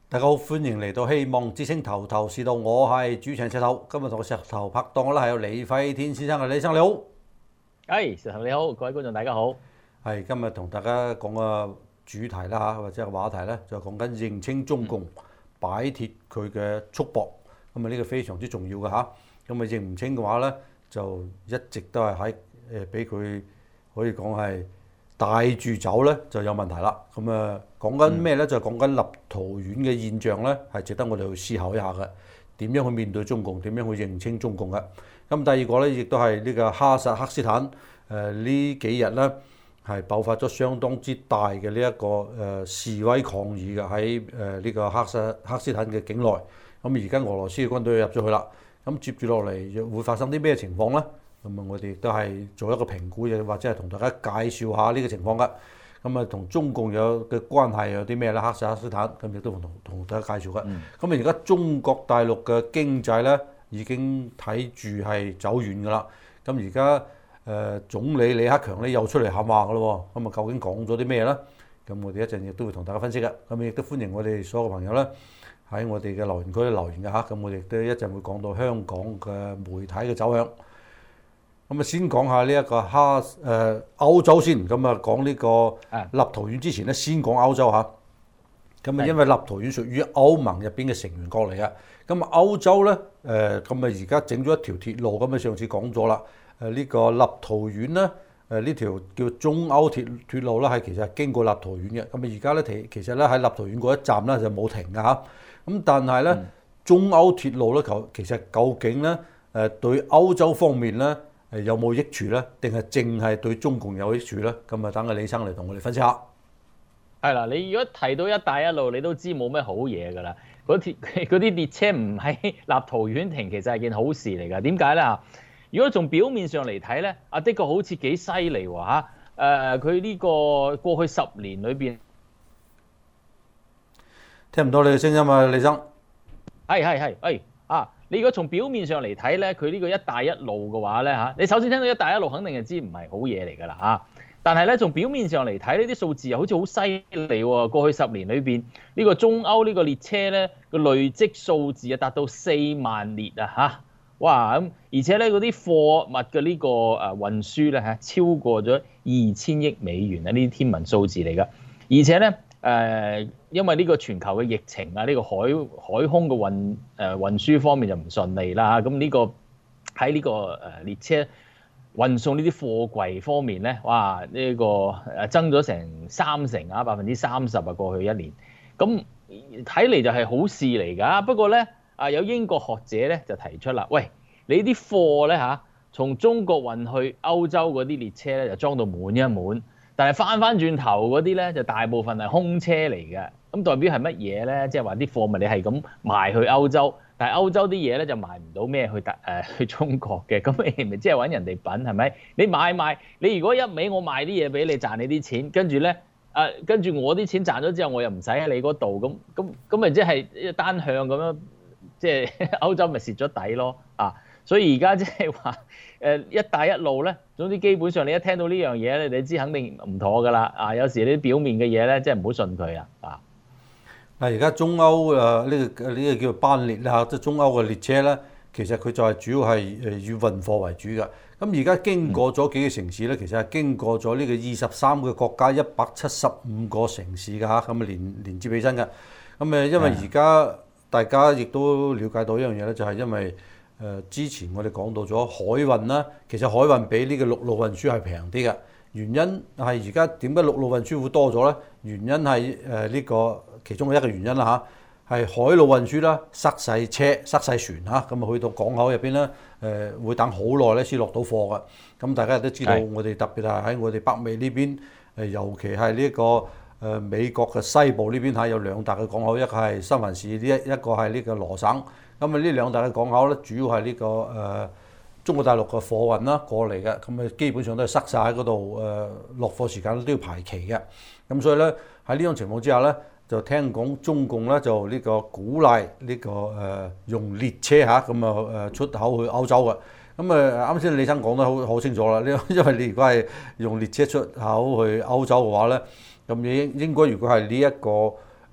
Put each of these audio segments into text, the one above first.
大家好，歡迎嚟到希望之星頭頭是道，我係主持人石頭。今日同我石頭拍檔咧係有李輝天先生嘅，李生你好。 石頭你好，各位觀眾大家好。 係今日同大家講個主題啦嚇，或者個話題咧就講緊認清中共，擺脫佢嘅束縛。咁啊呢個非常之重要嘅嚇。咁啊認唔清嘅話咧，就一直都係喺俾佢可以講係帶住走咧就有問題啦。咁啊講緊咩咧？就係講緊立陶宛嘅現象咧，係值得我哋去思考一下嘅。點樣去面對中共？點樣去認清中共嘅？咁第二個咧，亦都係呢個哈薩克斯坦呢幾日咧係爆發咗相當之大嘅呢一個示威抗議嘅喺呢個哈薩克斯坦嘅境內。咁而家俄羅斯嘅軍隊入咗去啦。咁接住落嚟會發生啲咩情況咧？咁啊，我哋亦都係做一個評估嘅，或者係同大家介紹下呢個情況嘅。咁啊，同中共有嘅關係有啲咩咧？哈薩克斯坦咁亦都同大家介紹嘅。咁而家中國大陸嘅經濟咧已經睇住係走遠㗎啦。咁而家總理李克強咧又出嚟喊話㗎咯喎。咁啊，究竟講咗啲咩咧？咁我哋一陣亦都會同大家分析嘅。咁亦都歡迎我哋所有嘅朋友咧喺我哋嘅留言區留言嘅嚇。咁我哋亦都一陣會講到香港嘅媒體嘅走向。咁啊，先講下呢一個歐洲先。咁啊，講呢個立陶宛之前咧，先講歐洲嚇。咁啊，因為立陶宛屬於歐盟入邊嘅成員國嚟嘅。咁啊，歐洲咧咁啊，而家整咗一條鐵路。咁啊，上次講咗啦。呢個立陶宛咧呢條叫中歐鐵路咧，係其實係經過立陶宛嘅。咁啊，而家咧其實咧喺立陶宛嗰一站咧就冇停㗎嚇。咁但係咧中歐鐵路咧其實究竟咧對歐洲方面咧有冇益處咧？定係淨係對中共有益處咧？咁啊，等阿李生嚟同我哋分析下。 係啦，你如果提到一帶一路，你都知冇咩好嘢㗎啦。嗰啲列車唔喺立陶宛停，其實係件好事嚟㗎。點解咧嚇？如果從表面上嚟睇咧，的確好似幾犀利喎嚇。佢呢個過去10年裏邊， 聽唔到你嘅聲音啊，李生。 係你如果從表面上嚟睇咧，佢呢個一帶一路嘅話咧嚇，你首先聽到一帶一路，肯定係知唔係好嘢嚟㗎啦嚇。但係咧，從表面上嚟睇，呢啲數字又好似好犀利喎。過去10年裏邊，呢個中歐呢個列車咧個累積數字啊達到4萬列啊嚇！哇咁，而且咧嗰啲貨物嘅呢個運輸咧超過咗2000億美元啊！呢啲天文數字嚟㗎。而且咧因為呢個全球嘅疫情啊，呢個海空嘅運輸方面就唔順利啦。咁呢個喺呢個列車運送呢啲貨櫃方面咧，哇！呢個增咗成30%啊，30%啊，過去1年。咁睇嚟就係好事嚟㗎。不過咧有英國學者咧就提出啦，喂，你啲貨咧嚇從中國運去歐洲嗰啲列車咧就裝到滿一滿，但係翻轉頭嗰啲咧就大部分係空車嚟嘅。咁代表係乜嘢咧？即係話啲貨物你係咁賣去歐洲，但係歐洲啲嘢咧就賣唔到咩去中國嘅。咁你咪即係揾人哋品係咪？你買，你如果一味我賣啲嘢俾你賺你啲錢，跟住咧跟住我啲錢賺咗之後，我又唔使喺你嗰度，咁咪即係單向咁樣，即係歐洲咪蝕咗底咯啊！所以而家即係話一帶一路咧，總之基本上你一聽到呢樣嘢咧，你知肯定唔妥㗎啦啊！有時你啲表面嘅嘢咧，即係唔好信佢啊！ 嗱，而家中歐呢個叫做班列啦，即係中歐嘅列車咧，其實佢就係主要係以運貨為主㗎。咁而家經過咗幾個城市咧，其實係經過咗呢個23個國家175個城市㗎嚇，咁啊連接起身㗎。咁因為而家大家亦都了解到一樣嘢咧，就係因為之前我哋講到咗海運啦，其實海運比呢個陸路運輸係平啲嘅。原因係而家點解陸路運輸會多咗咧？原因係呢個其中嘅一個原因啦嚇，係海路運輸啦，塞晒車、塞晒船嚇，咁啊去到港口入邊咧，會等好耐咧先落到貨㗎。咁大家都知道，我哋特別係喺我哋北美呢邊，尤其係呢個美國嘅西部呢邊嚇，有2大嘅港口，一個係三藩市，一個係呢個羅省。咁啊，呢2大嘅港口咧，主要係呢個中國大陸嘅貨運啦過嚟嘅，咁啊基本上都係塞晒喺嗰度，落貨時間都要排期嘅。咁所以咧喺呢種情況之下咧，就聽講中共咧就呢個鼓勵呢個用列車嚇咁啊出口去歐洲嘅。咁啱先李生講得好清楚啦，因為你如果係用列車出口去歐洲嘅話咧，咁應該如果係呢一個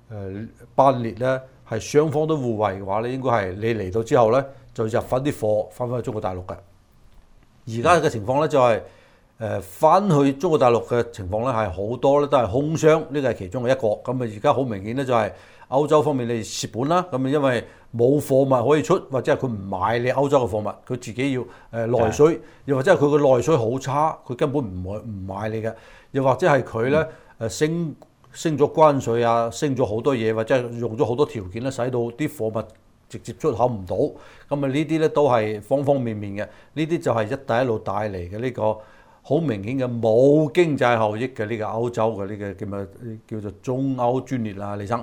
班列咧係雙方都互惠嘅話咧，應該係你嚟到之後咧就入翻啲貨翻去中國大陸嘅。而家嘅情況咧就係翻去中國大陸嘅情況咧係好多咧都係空箱，呢個係其中嘅一個。咁啊而家好明顯咧就係歐洲方面你蝕本啦，咁啊因為冇貨物可以出，或者係佢唔買你歐洲嘅貨物，佢自己要內需，又或者係佢個內需好差，佢根本唔買你嘅，又或者係佢咧升咗關稅啊，升咗好多嘢，或者係用咗好多條件咧，使到啲貨物直接出口唔到。咁啊呢啲咧都係方方面面嘅，呢啲就係一帶一路帶嚟嘅呢個好明顯嘅冇經濟效益嘅呢個歐洲嘅呢個叫做中歐專列啊，李生。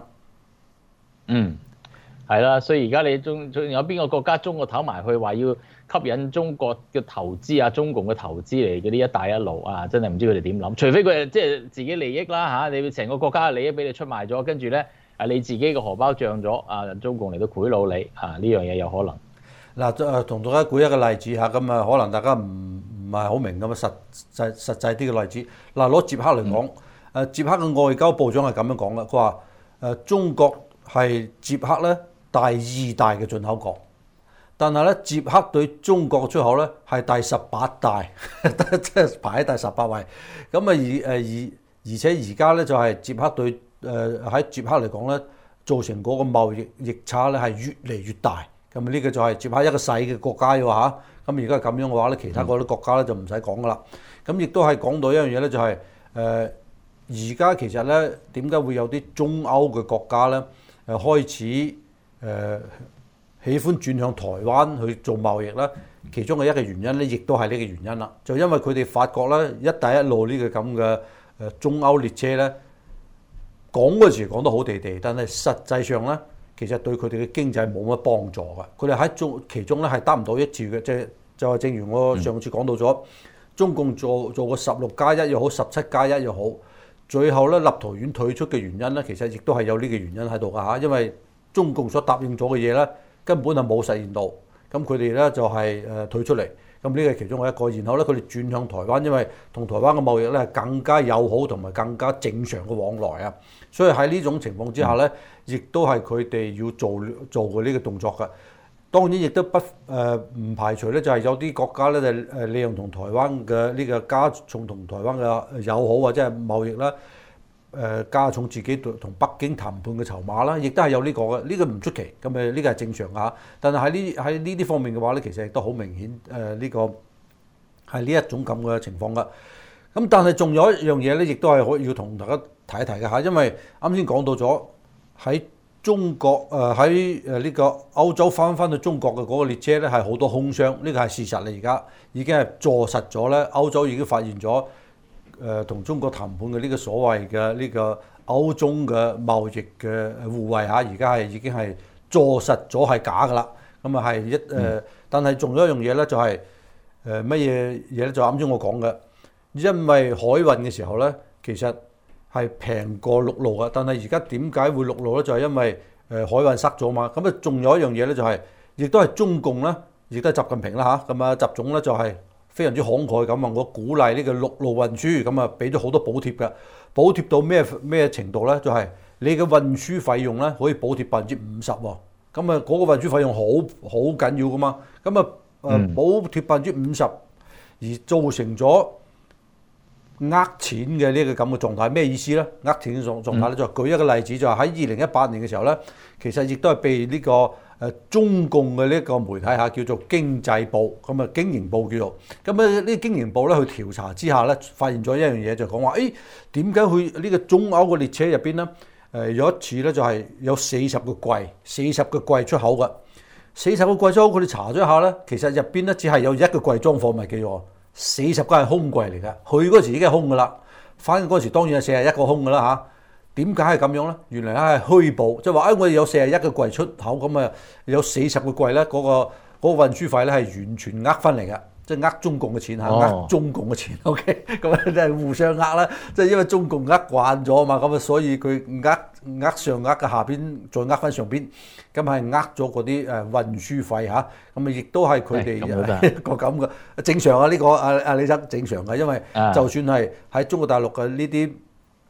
係啦，所以而家你仲有邊個國家中國投埋去話要吸引中國嘅投資啊，中共嘅投資嚟嗰啲一帶一路啊，真係唔知佢哋點諗。除非佢係即係自己利益啦嚇，你成個國家嘅利益俾你出賣咗，跟住咧你自己個荷包漲咗啊，中共嚟到賄賂你啊，呢樣嘢有可能。 嗱，同大家舉一個例子嚇，咁啊可能大家唔係好明咁啊實際啲嘅例子。嗱，攞捷克嚟講，捷克嘅外交部長係咁樣講啦，佢話中國係捷克咧第2大嘅進口國，但係咧捷克對中國嘅出口咧係第18大，即係排喺第18位。咁啊而且而家咧就係捷克對喺捷克嚟講咧，造成嗰個貿易逆差咧係越嚟越大。咁呢個就係捷克一個細嘅國家喎嚇。咁而家係咁樣嘅話咧，其他嗰啲國家咧就唔使講噶啦。咁亦都係講到一樣嘢咧，就係而家其實咧點解會有啲中歐嘅國家咧開始喜歡轉向台灣去做貿易啦，其中嘅一個原因咧，亦都係呢個原因啦。就因為佢哋發覺咧，一帶一路呢個咁嘅中歐列車咧，講嗰時講得好地地，但係實際上咧，其實對佢哋嘅經濟冇乜幫助㗎。佢哋喺其中咧係得唔到一致嘅，即係就係正如我上次講到咗，中共做個16+1又好，17+1又好，最後咧立陶宛退出嘅原因咧，其實亦都係有呢個原因喺度㗎嚇，因為中共所答應咗嘅嘢咧，根本係冇實現到，咁佢哋咧就係退出嚟，咁呢個係其中一個。然後咧佢哋轉向台灣，因為同台灣嘅貿易咧係更加友好同埋更加正常嘅往來啊，所以喺呢種情況之下咧，亦都係佢哋要做嘅呢個動作㗎。當然亦都唔排除咧，就係有啲國家咧就利用同台灣嘅呢個加重同台灣嘅友好或者係貿易啦。加重自己同北京談判嘅籌碼啦，亦都係有呢個嘅，呢個唔出奇，咁呢個係正常㗎。但係喺呢啲方面嘅話咧，其實亦都好明顯呢個係呢一種咁嘅情況㗎。咁但係仲有一樣嘢咧，亦都係要同大家提一提嘅嚇，因為啱先講到咗喺中國喺呢個歐洲翻去中國嘅嗰個列車咧係好多空箱，呢個係事實啦。而家已經係坐實咗咧，歐洲已經發現咗。同中國談判嘅呢個所謂嘅呢個歐中嘅貿易嘅互惠嚇，而家已經係坐實咗係假㗎啦。咁啊係但係仲有一樣嘢咧，就係乜嘢嘢咧？就啱先我講嘅，因為海運嘅時候咧，其實係平過陸路嘅。但係而家點解會陸路咧？就係因為海運塞咗嘛。咁啊，仲有一樣嘢咧，就係亦都係中共咧，亦都係習近平啦嚇。咁啊，習總咧就係。非常之慷慨咁啊！我鼓勵呢個陸路運輸，咁啊俾咗好多補貼嘅，補貼到咩程度咧？就係你嘅運輸費用咧可以補貼50%喎。咁啊嗰個運輸費用好緊要噶嘛。咁啊補貼50%，而造成咗錢嘅呢個咁嘅狀態，咩意思咧？錢嘅狀態咧，就舉一個例子，就係喺2018年嘅時候咧，其實亦都係被呢個。中共嘅呢個媒體嚇叫做經濟部，咁啊經營部叫做，咁啊呢經營部咧去調查之下咧，發現咗一樣嘢，就講話，點解去呢個中歐嘅列車入邊咧？有一次咧就係有40個櫃出口嘅，40個櫃出口，佢哋查咗一下咧，其實入邊咧只係有一個櫃裝貨物嘅喎，40個係空櫃嚟嘅，去嗰時已經係空噶啦，翻嗰時當然係41個空噶啦嚇。點解係咁樣咧？原來係虛報，即係話我哋有41個櫃出口，咁啊有40個櫃咧，嗰個運輸費咧係完全呃翻嚟嘅，即係呃中共嘅錢嚇，呃中共嘅錢。OK， 咁啊即係互相呃啦，即係因為中共呃慣咗啊嘛，咁啊所以佢呃上呃嘅下邊再呃翻上邊，咁係呃咗嗰啲運輸費嚇，咁啊亦都係佢哋一個咁嘅正常啊呢個李生正常嘅，因為就算係喺中國大陸嘅呢啲。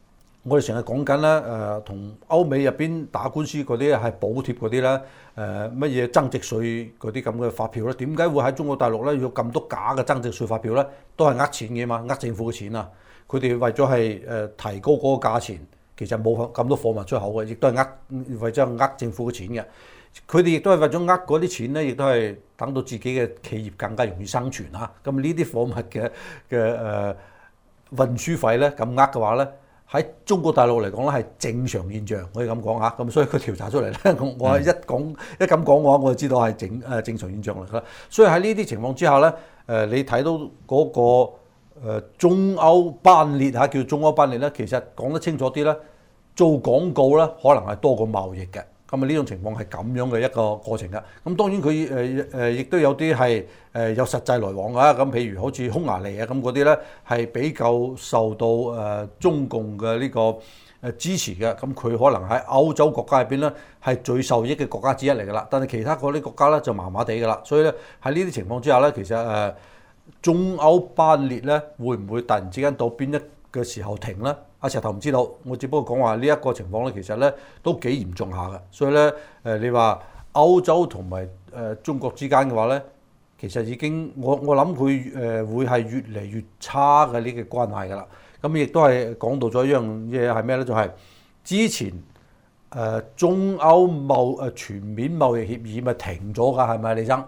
我哋成日講緊咧同歐美入邊打官司嗰啲係補貼嗰啲咧，乜嘢增值稅嗰啲咁嘅發票咧，點解會喺中國大陸咧有咁多假嘅增值稅發票咧？都係呃錢嘅嘛，呃政府嘅錢啊！佢哋為咗係提高嗰個價錢，其實冇咁多貨物出口嘅，亦都係為咗呃政府嘅錢嘅。佢哋亦都係為咗呃嗰啲錢咧，亦都係等到自己嘅企業更加容易生存嚇。咁呢啲貨物嘅運輸費咧咁呃嘅話咧，喺中國大陸嚟講咧係正常現象，可以咁講嚇。咁所以佢調查出嚟咧，我一咁講嘅話，我就知道係正常現象嚟㗎啦。所以喺呢啲情況之下咧，你睇到嗰個中歐班列嚇，叫中歐班列咧，其實講得清楚啲咧，做廣告咧可能係多過貿易嘅。咁啊呢種情況係咁樣嘅一個過程㗎。咁當然佢亦都有啲係有實際來往㗎。咁譬如好似匈牙利啊咁嗰啲咧，係比較受到中共嘅呢個支持嘅。咁佢可能喺歐洲國家入邊咧係最受益嘅國家之一嚟㗎啦。但係其他嗰啲國家咧就麻麻地㗎啦。所以咧喺呢啲情況之下咧，其實中歐班列咧會唔會突然之間到邊一個時候停咧？阿石頭唔知道，我只不過講話呢一個情況咧，其實咧都幾嚴重下嘅。所以咧你話歐洲同埋中國之間嘅話咧，其實已經我諗佢會係越嚟越差嘅呢個關係㗎啦。咁亦都係講到咗一樣嘢係咩咧？就係之前中歐全面貿易協議咪停咗㗎，係咪李生？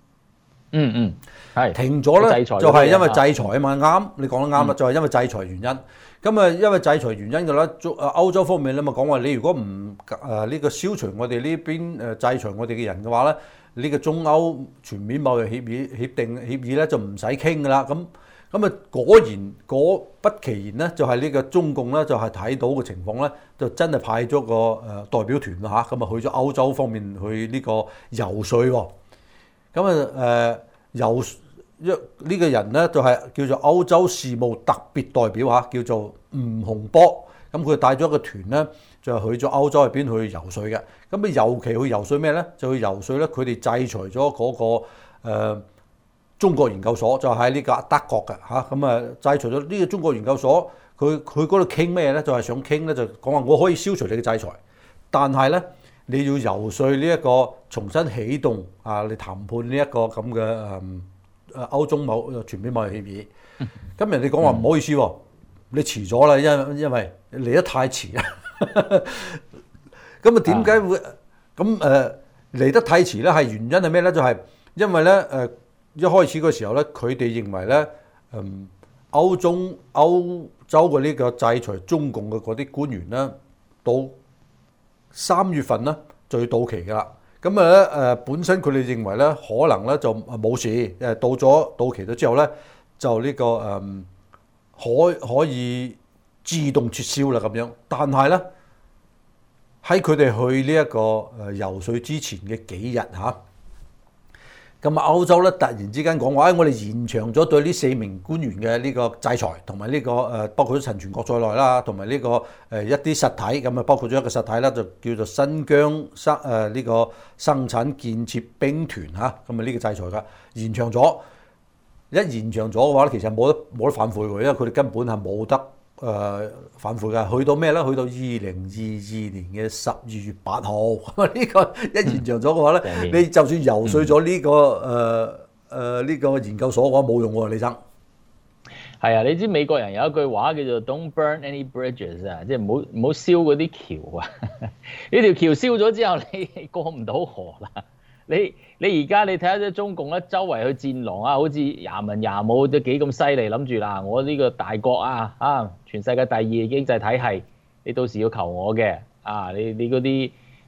係停咗咧，就係因為制裁啊嘛。啱，你講得啱啦，就係因為制裁原因。咁啊，因為制裁原因嘅啦，歐洲方面咧咪講話，你如果唔呢個消除我哋呢邊制裁我哋嘅人嘅話咧，呢個中歐全面貿易協議咧就唔使傾噶啦。咁啊果不其然咧，就係呢個中共咧就係睇到嘅情況咧，就真係派咗個代表團啦嚇，咁啊去咗歐洲方面去呢個游説喎。咁啊呢個人咧就係叫做歐洲事務特別代表嚇，叫做吳洪波。咁佢帶咗一個團咧，就去咗歐洲入邊去游説嘅。咁啊尤其去游説咩咧？就去游説咧，佢哋制裁咗嗰個中國研究所，就喺呢個德國嘅嚇。咁啊制裁咗呢個中國研究所，佢嗰度傾咩咧？就係想傾咧，就講話我可以消除你嘅制裁，但係咧你要游説呢一個重新啟動你談判呢一個咁嘅歐中全面貿易協議。咁人哋講話唔好意思喎，你遲咗啦，因為嚟得太遲啦。咁啊點解會咁嚟得太遲咧？係原因係咩咧？就係因為咧一開始嘅時候咧，佢哋認為咧歐洲嘅呢個制裁中共嘅嗰啲官員咧，到3月份咧就要到期㗎啦。咁本身佢哋認為咧，可能咧就冇事，到期咗之後咧，就呢個可以自動撤銷啦咁樣。但係咧喺佢哋去呢一個游説之前嘅幾日嚇，咁歐洲咧突然之間講話，我哋延長咗對呢4名官員嘅呢個制裁，同埋呢個包括咗陳全國在內啦，同埋呢個一啲實體，咁啊包括咗一個實體啦，就叫做新疆呢個生產建設兵團嚇，咁啊呢個制裁㗎延長咗，一延長咗嘅話咧，其實冇得反悔喎，因為佢哋根本係冇得反悔㗎。去到咩咧？去到2022年嘅12月8號，呢個一延長咗嘅話咧，你就算游説咗呢個研究所嘅話冇用喎，李生。 係啊，你知美國人有一句話叫做 Don't burn any bridges 啊，即係唔好燒嗰啲橋啊。呢條橋燒咗之後，你過唔到河啦。你而家你睇下啲中共咧，周圍去戰狼啊，好似廿文廿武都幾咁犀利，諗住嗱，我呢個大國啊，全世界第2經濟體系，你到時要求我嘅你嗰啲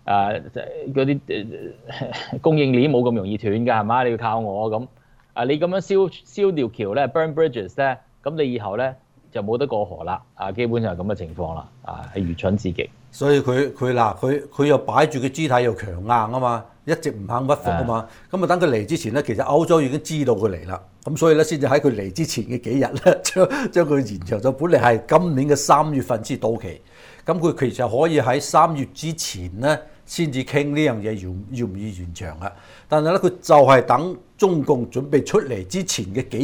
供應鏈冇咁容易斷㗎係嘛？你要靠我咁你咁樣燒條橋咧 ，burn bridges 咧，咁你以後咧就冇得過河啦基本上係咁嘅情況啦係愚蠢至極。所以佢又擺住個姿態又強硬啊嘛，一直唔肯屈服啊嘛。咁啊等佢嚟之前咧，其實歐洲已經知道佢嚟啦，咁所以咧先至喺佢嚟之前嘅幾日咧，將佢延長咗。本嚟係今年嘅3月份先到期，咁佢其實可以喺3月之前咧先至傾呢樣嘢要唔要延長啊。但係咧佢就係等中共準備出嚟之前嘅幾日，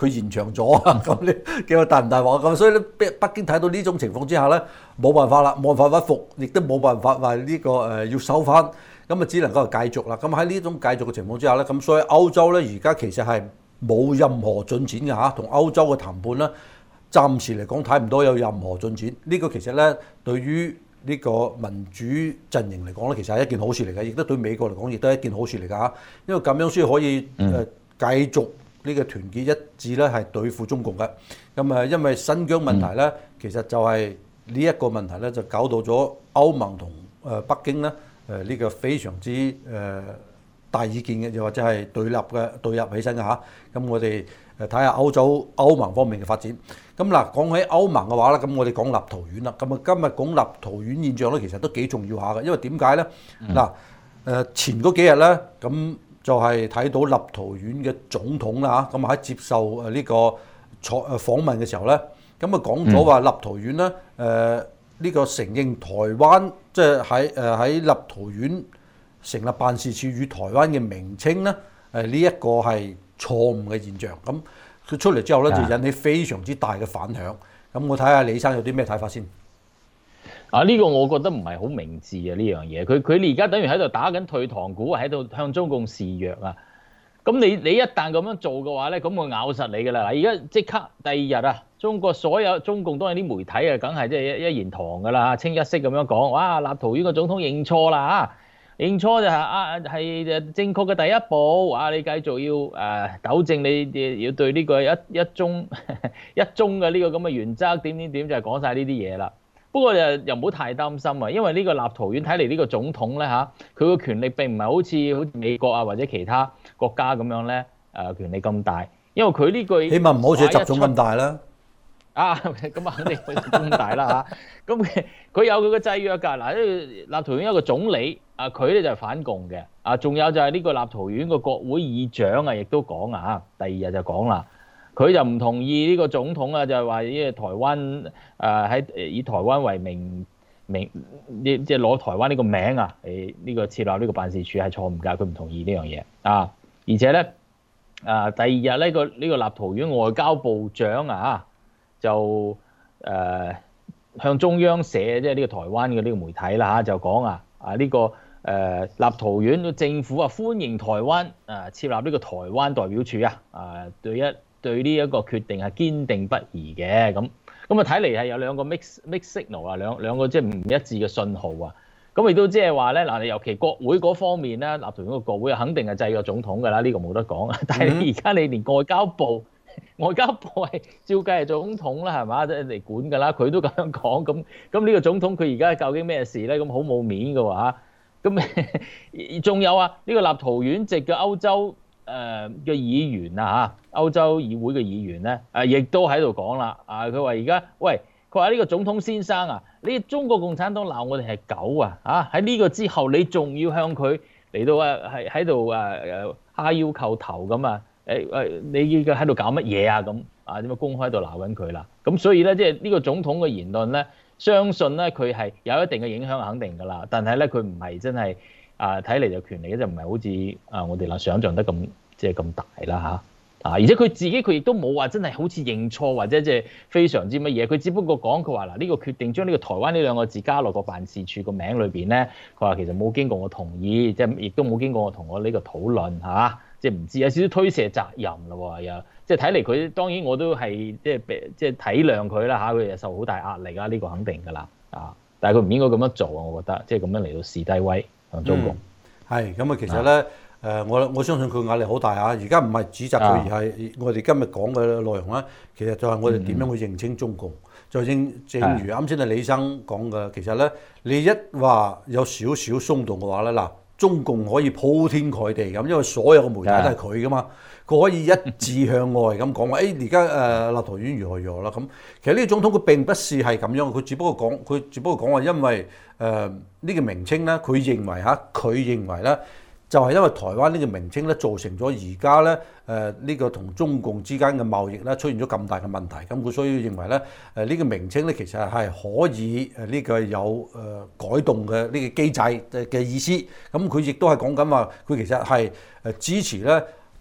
佢延長咗啊，咁你叫佢大唔大鑊咁？所以咧，北京睇到呢種情況之下咧，冇辦法啦，冇辦法屈服，亦都冇辦法話呢個要收翻，咁啊只能夠係繼續啦。咁喺呢種繼續嘅情況之下咧，咁所以歐洲咧而家其實係冇任何進展嘅嚇，同歐洲嘅談判咧，暫時嚟講睇唔到有任何進展。呢個其實咧對於呢個民主陣營嚟講咧，其實係一件好事嚟嘅，亦都對美國嚟講亦都係一件好事嚟㗎嚇。因為咁樣先可以繼續呢個團結一致咧，係對付中共嘅。咁啊，因為新疆問題咧，其實就係呢一個問題咧，就搞到咗歐盟同北京咧呢個非常之大意見嘅，又或者係對立起身嘅嚇。咁我哋睇下歐盟方面嘅發展。咁嗱，講起歐盟嘅話咧，咁我哋講立陶宛啦。咁啊，今日講立陶宛現象咧，其實都幾重要下嘅，因為點解咧？嗱，前嗰幾日咧，咁就係睇到立陶宛嘅總統啦嚇，咁喺接受呢個訪問嘅時候咧，咁啊講咗話立陶宛咧呢個承認台灣，即係喺立陶宛成立辦事處與台灣嘅名稱咧，呢一個係錯誤嘅現象。咁佢出嚟之後咧，就引起非常之大嘅反響。咁我睇下李生有啲咩睇法先。 呢個我覺得唔係好明智啊！呢樣嘢，佢而家等於喺度打緊退堂鼓，喺度向中共示弱啊！咁你一旦咁樣做嘅話咧，咁我咬實你㗎啦！而家即刻第二日啊，中共當然啲媒體啊，梗係即係一言堂㗎啦，清一色咁樣講，哇！立陶宛個總統認錯啦嚇，認錯就係正確嘅第一步，你繼續要糾正你要對呢個一中嘅呢個咁嘅原則點就係講晒呢啲嘢啦。不過又唔好太擔心啊，因為呢個立陶宛睇嚟呢個總統咧嚇，佢個權力並唔係好似美國啊或者其他國家咁樣咧權力咁大，因為佢呢句起碼唔好似習總咁大啦。 咁啊肯定冇咁大啦嚇。咁佢有佢嘅制約㗎。嗱，立陶宛有個總理佢咧就係反共嘅仲有就係呢個立陶宛個國會議長亦都講第二日就講啦。佢就唔同意呢個總統就係話呢個台灣以台灣為名即係攞台灣呢個名呢個設立呢個辦事處係錯誤㗎，佢唔同意呢樣嘢而且咧第二日呢個立陶宛外交部長就向中央社即係呢個台灣嘅呢個媒體啦就講呢個立陶宛嘅政府歡迎台灣設立呢個台灣代表處對呢一個決定係堅定不移嘅。咁睇嚟係有兩個 mix signal 兩個即係唔一致嘅信號咁亦都即係話咧嗱，尤其國會嗰方面咧，立陶宛個國會肯定係制約總統㗎啦，呢個冇得講。但係你而家你連外交部係照計係總統啦，係嘛，即係嚟管㗎啦，佢都咁樣講，咁呢個總統佢而家究竟咩事咧？咁好冇面㗎喎。咁仲有呢個立陶宛籍嘅歐洲嘅議員歐洲議會嘅議員咧亦都喺度講啦佢話而家佢話呢個總統先生你中國共產黨鬧我哋係狗喺呢個之後你仲要向佢嚟到係喺度蝦腰叩頭咁你依家喺度搞乜嘢咁點解公開喺度鬧緊佢啦？咁所以咧即係呢個總統嘅言論咧，相信咧佢係有一定嘅影響，肯定㗎啦。但係咧佢唔係真係睇嚟就權力就唔係好似我哋想像得咁即係咁大啦而且佢自己佢亦都冇話真係好似認錯或者即係非常之乜嘢，佢只不過講佢話呢個決定將呢個台灣呢兩個字加落個辦事處個名裏邊咧，佢話其實冇經過我同意，即係亦都冇經過我同我呢個討論即係唔知有少少推卸責任咯又即係睇嚟佢當然我都係即係體諒佢啦佢又受好大壓力呢個肯定㗎啦但係佢唔應該咁樣做我覺得即係咁樣嚟到試低威向中共係咁其實咧。我相信佢壓力好大而家唔係指責佢，而係我哋今日講嘅內容咧，其實就係我哋點樣去認清中共。就正如啱先李生講嘅，其實咧你一話有少少鬆動嘅話咧，中共可以鋪天蓋地咁，因為所有嘅媒體都係佢噶嘛，佢可以一致向外咁講話，而家立陶宛如何如何啦咁。其實呢個總統佢並不是係咁樣，佢只不過講話，因為呢個名稱咧，佢認為咧。就係因為台灣呢個名稱咧，造成咗而家咧呢個同中共之間嘅貿易咧出現咗咁大嘅問題，咁佢所以認為咧呢個名稱咧其實係可以呢個有改動嘅呢個機制嘅意思，咁佢亦都係講緊話，佢其實係支持咧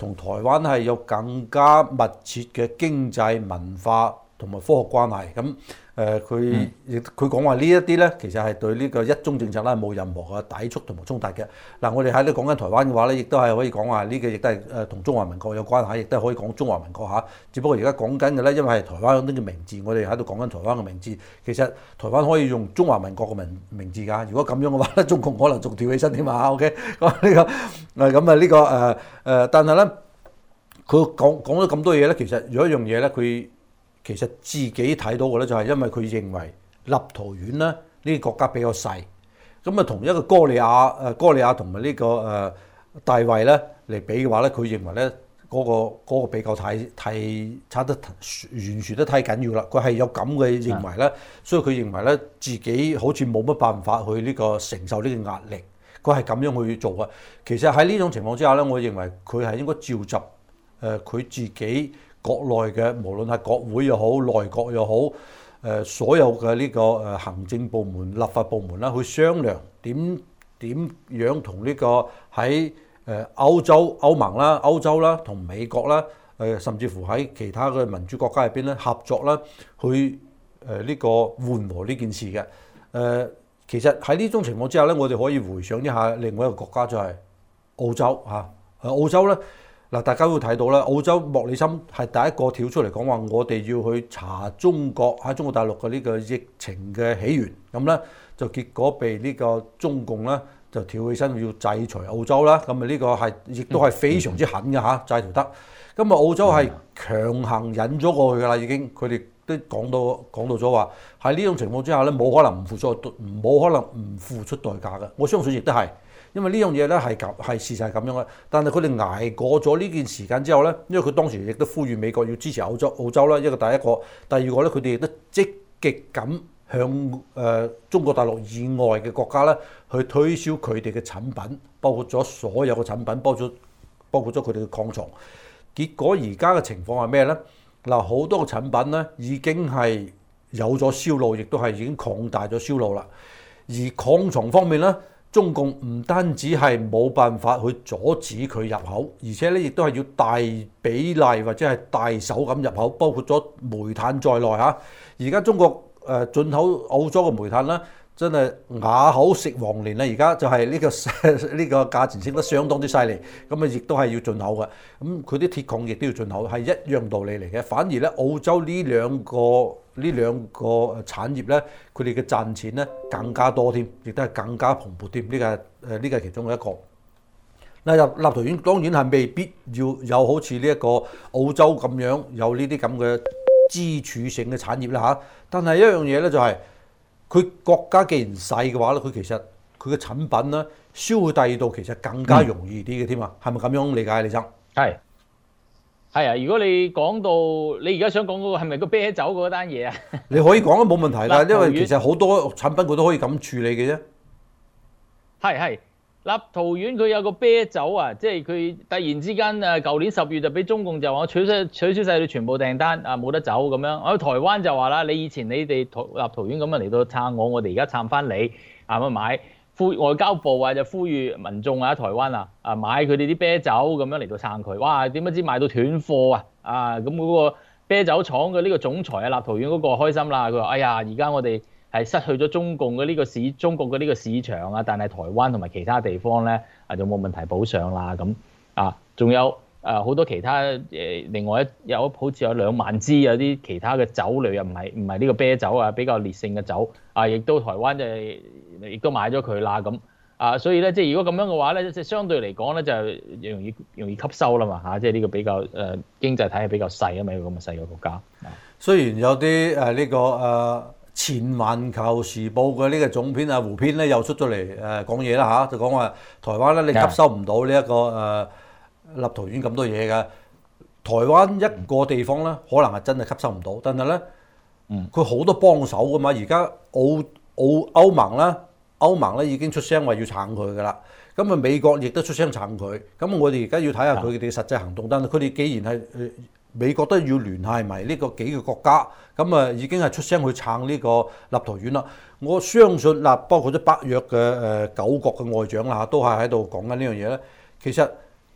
同台灣係有更加密切嘅經濟文化同埋科學關係。咁佢講話呢一啲咧，其實係對呢個一中政策咧冇任何嘅抵觸同埋衝突嘅。嗱，我哋喺度講緊台灣嘅話咧，亦都係可以講話呢個亦都係同中華民國有關係，亦都係可以講中華民國嚇。只不過而家講緊嘅咧，因為係台灣呢個名字，我哋喺度講緊台灣嘅名字。其實台灣可以用中華民國嘅名字㗎。如果咁樣嘅話咧，中共可能仲跳起身添嘛。OK， 但係咧，佢講咗咁多嘢咧，其實有一樣嘢咧，佢其實自己睇到嘅咧，就係因為佢認為立陶宛咧呢個國家比較細，咁啊同一個哥利亞同埋呢個大衛咧嚟比嘅話咧，佢認為咧嗰個比較太差得懸殊得太緊要啦。佢係有咁嘅認為咧，所以佢認為咧自己好似冇乜辦法去呢個承受呢個壓力，佢係咁樣去做嘅。其實喺呢種情況之下咧，我認為佢係應該召集佢自己國內嘅，無論係國會又好、內閣又好，所有嘅呢個行政部門、立法部門啦，去商量點樣同呢個喺歐盟啦、歐洲啦、同美國啦，甚至乎喺其他嘅民主國家入邊咧合作啦，去呢個緩和呢件事嘅。其實喺呢種情況之下咧，我哋可以回想一下另外一個國家就係澳洲嚇。澳洲咧嗱，大家會睇到啦，澳洲莫里森係第一個跳出嚟講話，我哋要去查中國喺中國大陸嘅呢個疫情嘅起源，咁咧就結果被呢個中共咧就跳起身要制裁澳洲啦。咁啊呢個係亦都係非常之狠嘅嚇，制裁得。咁啊澳洲係強行引咗過去㗎啦，已經佢哋都講到咗話喺呢種情況之下咧，冇可能唔付出代價嘅。我相信亦都係。因為呢樣嘢咧係事實係咁樣嘅，但係佢哋捱過咗呢段時間之後咧，因為佢當時亦都呼籲美國要支持澳洲啦，一個第一個，第二個咧佢哋亦都積極咁向中國大陸以外嘅國家咧去推銷佢哋嘅產品，包括咗所有嘅產品，包括咗佢哋嘅礦床。結果而家嘅情況係咩咧？嗱，好多嘅產品咧已經係有咗銷路，亦都係已經擴大咗銷路啦。而礦床方面咧，中共唔單止係冇辦法去阻止佢入口，而且咧亦都係要大比例或者係大手咁入口，包括咗煤炭在內嚇。而家中國進口澳洲嘅煤炭咧，真係啞口食黃連啦！而家就係呢個價錢升得相當之犀利，咁啊亦都係要進口嘅。咁佢啲鐵礦亦都要進口，係一樣道理嚟嘅。反而咧澳洲呢兩個產業咧，佢哋嘅賺錢咧更加多添，亦都係更加蓬勃添。呢個係其中嘅一個。嗱，立陶宛當然係未必要有好似呢一個澳洲咁樣有呢啲咁嘅支柱性嘅產業啦嚇。但係一樣嘢咧就係，佢國家既然細嘅話咧，佢其實佢嘅產品咧銷去第二度其實更加容易啲嘅添啊，係咪咁樣理解，李生？ 係啊，如果你講到你而家想講嗰個係咪個啤酒嗰單嘢啊？ 你可以講都冇問題㗎，因為其實好多產品佢都可以咁處理嘅啫。 係。立陶宛佢有個啤酒啊，即係佢突然之間舊年10月就俾中共就話取消晒你全部訂單啊，冇得走咁樣。喺台灣就話啦，你以前你哋立陶宛咁樣嚟到撐我哋而家撐翻你啊，咁買外交部啊就呼籲民眾啊，台灣啊買佢哋啲啤酒咁樣嚟到撐佢。哇，點不知賣到斷貨啊！咁嗰個啤酒廠嘅呢個總裁啊，立陶宛嗰個開心啦，佢話：哎呀，而家我哋係失去咗中國嘅呢個市場啊，但係台灣同埋其他地方咧就冇問題補上啦咁啊，仲有好多其他另外好似有2萬支有啲其他嘅酒類啊，唔係呢個啤酒啊，比較烈性嘅酒啊，亦都台灣亦都買咗佢啦咁啊，所以咧即係如果咁樣嘅話咧，即係相對嚟講咧就容易吸收啦嘛嚇，即係呢個比較經濟體係比較細啊嘛，一個咁嘅細嘅國家。 雖然有啲呢個前環球時報嘅呢個總編胡編咧又出咗嚟講嘢啦嚇，就講話台灣咧你吸收唔到呢一個立陶宛咁多嘢嘅，台灣一個地方咧可能係真係吸收唔到，但係咧佢好多幫手噶嘛，而家歐盟咧已經出聲話要撐佢噶啦，咁啊美國亦都出聲撐佢，咁我哋而家要睇下佢哋嘅實際行動，但係佢哋既然係美國都要聯繫埋呢個幾個國家，咁啊已經係出聲去撐呢個立陶宛啦。我相信嗱，包括咗北約嘅9國嘅外長啦，都係喺度講緊呢樣嘢咧。其實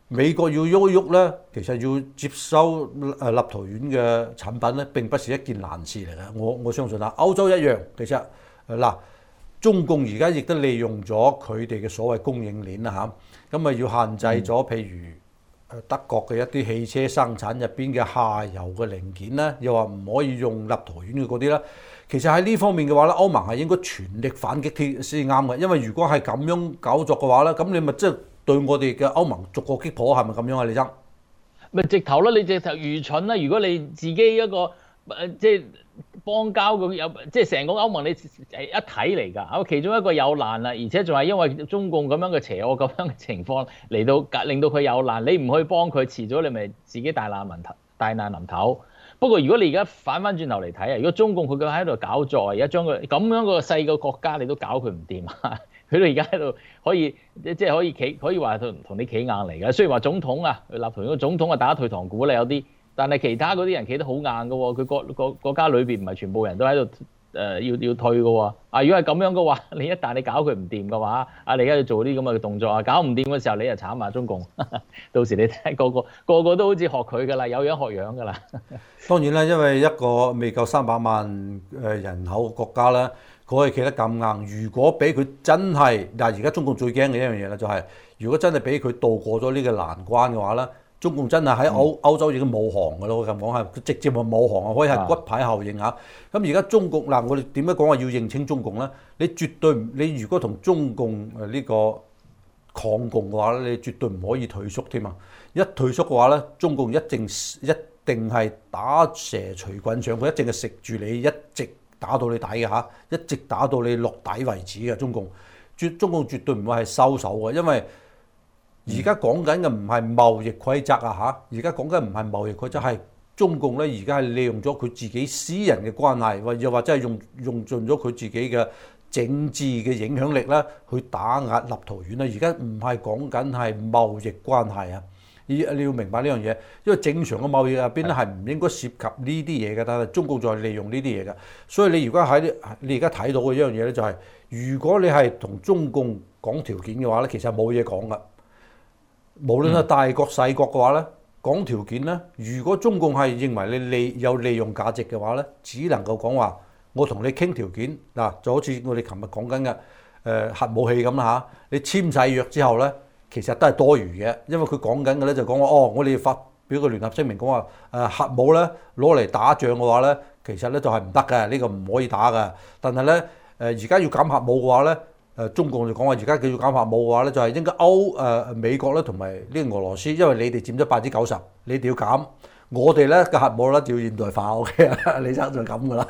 美國要喐一喐咧，其實要接收立陶宛嘅產品咧，並不是一件難事嚟嘅。我相信啦，歐洲一樣。其實嗱，中共而家亦都利用咗佢哋嘅所謂供應鏈啦嚇，咁啊要限制咗譬如德國嘅一啲汽車生產入邊嘅下游嘅零件咧，又話唔可以用立陶宛嘅嗰啲啦。其實喺呢方面嘅話咧，歐盟係應該全力反擊先啱嘅，因為如果係咁樣搞作嘅話咧，咁你咪即係對我哋嘅歐盟逐個擊破，係咪咁樣啊？李生？ 咪直頭啦！你直頭愚蠢啦！如果你自己一個即係邦交咁有，即係成個歐盟你係一體嚟㗎。其中一個有難啦，而且仲係因為中共咁樣嘅邪惡咁樣嘅情況嚟到令到佢有難，你唔去幫佢，遲早你咪自己大難臨頭。不過如果你而家反翻轉頭嚟睇啊，如果中共佢喺度搞作，而家將佢咁樣個細個國家你都搞佢唔掂啊！佢哋而家喺度可以即係可以話同你企硬嚟嘅。雖然話總統啊，立陶宛個總統啊打退堂鼓啦有啲，但係其他嗰啲人企得好硬嘅喎。佢國家裏邊唔係全部人都喺度要退嘅喎。啊，如果係咁樣嘅話，你一旦你搞佢唔掂嘅話，你而家要做啲咁嘅動作啊，搞唔掂嘅時候你就慘啊中共。到時你睇個個都好似學佢㗎啦，有樣學樣㗎啦。 當然啦，因為一個未夠300萬人口嘅國家咧，佢可以企得咁硬。如果俾佢真係而家中共最驚嘅一樣嘢咧，就係如果真係俾佢渡過咗呢個難關嘅話咧，中共真係喺歐洲已經冇行㗎咯。我咁講係直接係冇行啊，可以係骨牌效應嚇。咁而家中共嗱，我哋點樣講話要認清中共咧？你絕對你如果同中共呢個抗共嘅話咧，你絕對唔可以退縮添啊！一退縮嘅話咧，中共一定係打蛇隨棍上，佢一定係食住你，一直打到你底嘅嚇，一直打到你落底為止嘅。中共絕對唔會係收手嘅，因為而家講緊嘅唔係貿易規則啊嚇，而家講緊唔係貿易規則，係中共咧而家係利用咗佢自己私人嘅關係，又或者係用盡咗佢自己嘅政治嘅影響力咧，去打壓立陶宛啦。而家唔係講緊係貿易關係啊。你要明白呢樣嘢，因為正常嘅貿易入邊咧係唔應該涉及呢啲嘢嘅，但係中共就係利用呢啲嘢嘅。所以你而家睇到嘅一樣嘢咧，就係如果你係同中共講條件嘅話咧，其實冇嘢講噶。無論係大國細國嘅話咧，講條件咧，如果中共係認為你有利用價值嘅話咧，只能夠講話我同你傾條件嗱，就好似我哋琴日講緊嘅核武器咁啦嚇，你簽晒約之後咧。其實都係多餘嘅，因為佢講緊嘅咧就講話我哋發表個聯合聲明講話核武咧攞嚟打仗嘅話咧，其實咧就係唔得嘅，呢個唔可以打嘅。但係咧而家要減核武嘅話咧，中共就講話而家叫要減核武嘅話咧，就係應該美國咧同埋呢個俄羅斯，因為你哋佔咗90%，你哋要減，我哋咧嘅核武咧就要現代化。OK，李生就係咁噶啦。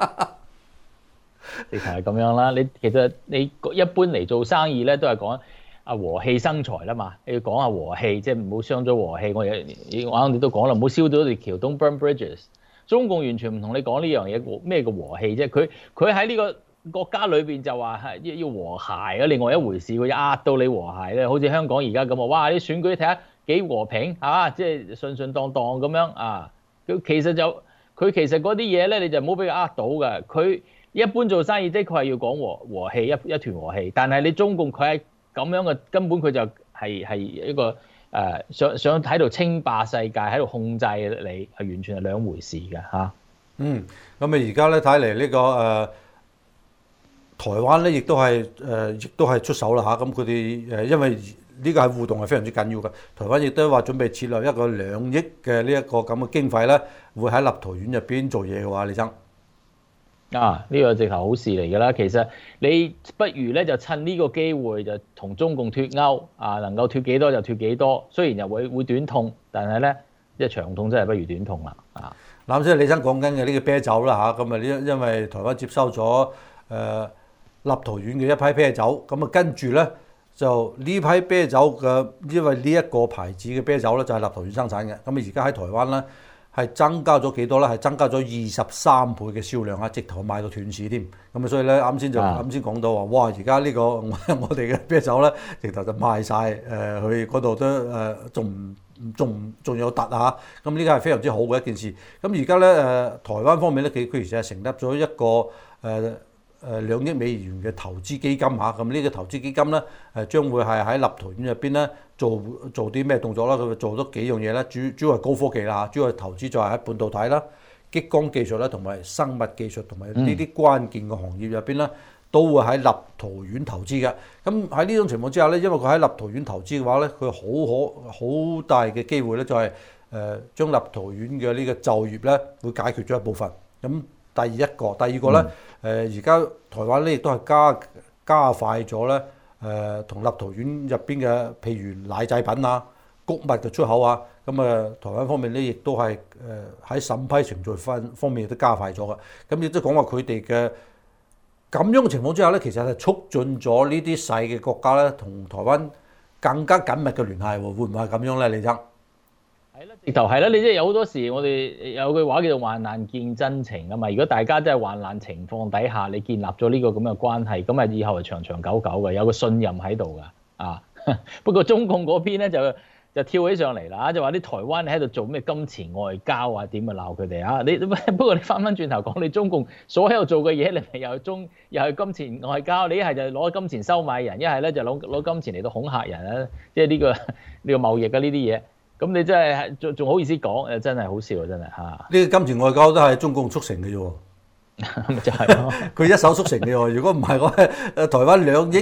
直頭係咁樣啦。其實你一般嚟做生意咧都係講。和氣生財啦嘛，你要講下和氣，即係唔好傷咗和氣。我哋都講啦，唔好燒到條橋 ，Don't burn bridges。中共完全唔同你講呢樣嘢，咩叫和氣啫？佢喺呢個國家裏邊就話係要和諧啊，另外一回事。佢壓到你和諧咧，好似香港而家咁啊，哇！啲選舉睇下幾和平啊，即係順順當當咁樣啊。佢其實嗰啲嘢咧，你就唔好俾佢呃到嘅。佢一般做生意即係佢係要講和氣，一團和氣。但係你中共佢係咁樣嘅，根本佢就係一個想喺度稱霸世界，喺度控制你，係完全係兩回事嘅嚇。 咁而家咧睇嚟呢個台灣咧，亦都係出手啦嚇。咁佢哋因為呢個係互動係非常之緊要嘅。台灣亦都話準備設立一個2億嘅呢一個咁嘅經費咧，會喺立陶宛入邊做嘢嘅話，李生。 呢個直頭好事嚟㗎啦。其實你不如咧就趁呢個機會就同中共脫鈎能夠脫幾多就脫幾多。雖然又會短痛，但係咧即係長痛真係不如短痛啦。 嗱，即係李生講緊嘅呢個啤酒啦嚇，咁啊因為台灣接收咗立陶宛嘅一批啤酒，咁啊跟住咧就呢批啤酒嘅，因為呢一個牌子嘅啤酒咧就係立陶宛生產嘅，咁啊而家喺台灣咧。係增加咗幾多咧？係增加咗23倍嘅銷量啊！直頭賣到斷市添。咁啊，所以咧啱先講到話，哇！而家呢個我哋嘅啤酒咧，直頭就賣晒去嗰度都仲有突啊！咁呢個係非常之好嘅一件事。咁而家咧台灣方面咧，佢其實係成立咗一個2億美元嘅投資基金嚇。咁呢個投資基金咧將會係喺立陶宛入邊咧做啲咩動作啦？佢做咗幾樣嘢咧，主要係高科技啦，主要係投資就係喺半導體啦、激光技術啦，同埋生物技術同埋呢啲關鍵嘅行業入邊咧，都會喺立陶宛投資嘅。咁喺呢種情況之下咧，因為佢喺立陶宛投資嘅話咧，佢好大嘅機會咧，就係將立陶宛嘅呢個就業咧會解決咗一部分。咁第二個咧，而家台灣咧亦都係加快咗咧，同立陶宛入邊嘅譬如奶製品啊、穀物嘅出口啊，咁台灣方面咧亦都係喺審批程序方面亦都加快咗嘅。咁亦都講話佢哋嘅咁樣嘅情況之下咧，其實係促進咗呢啲細嘅國家咧同台灣更加緊密嘅聯繫喎，會唔會係咁樣咧？李生？ 係啦，直頭係啦，你即係有好多時，我哋有句話叫做患難見真情啊嘛。如果大家真係患難情況底下，你建立咗呢個咁嘅關係，咁啊以後係長長久久嘅，有個信任喺度㗎啊。不過中共嗰邊咧就跳起上嚟啦，就話啲台灣喺度做咩金錢外交啊，點啊鬧佢哋啊！不過你翻轉頭講，你中共所有做嘅嘢，你咪又係金錢外交，你一係就攞金錢收買人，一係咧就攞金錢嚟到恐嚇人啊！即係呢個貿易啊呢啲嘢。咁你真係仲好意思講？誒真係好笑啊！真係嚇。 呢個金錢外交都係中共促成嘅啫喎， 咪就係咯。佢一手促成嘅喎。如果唔係我台灣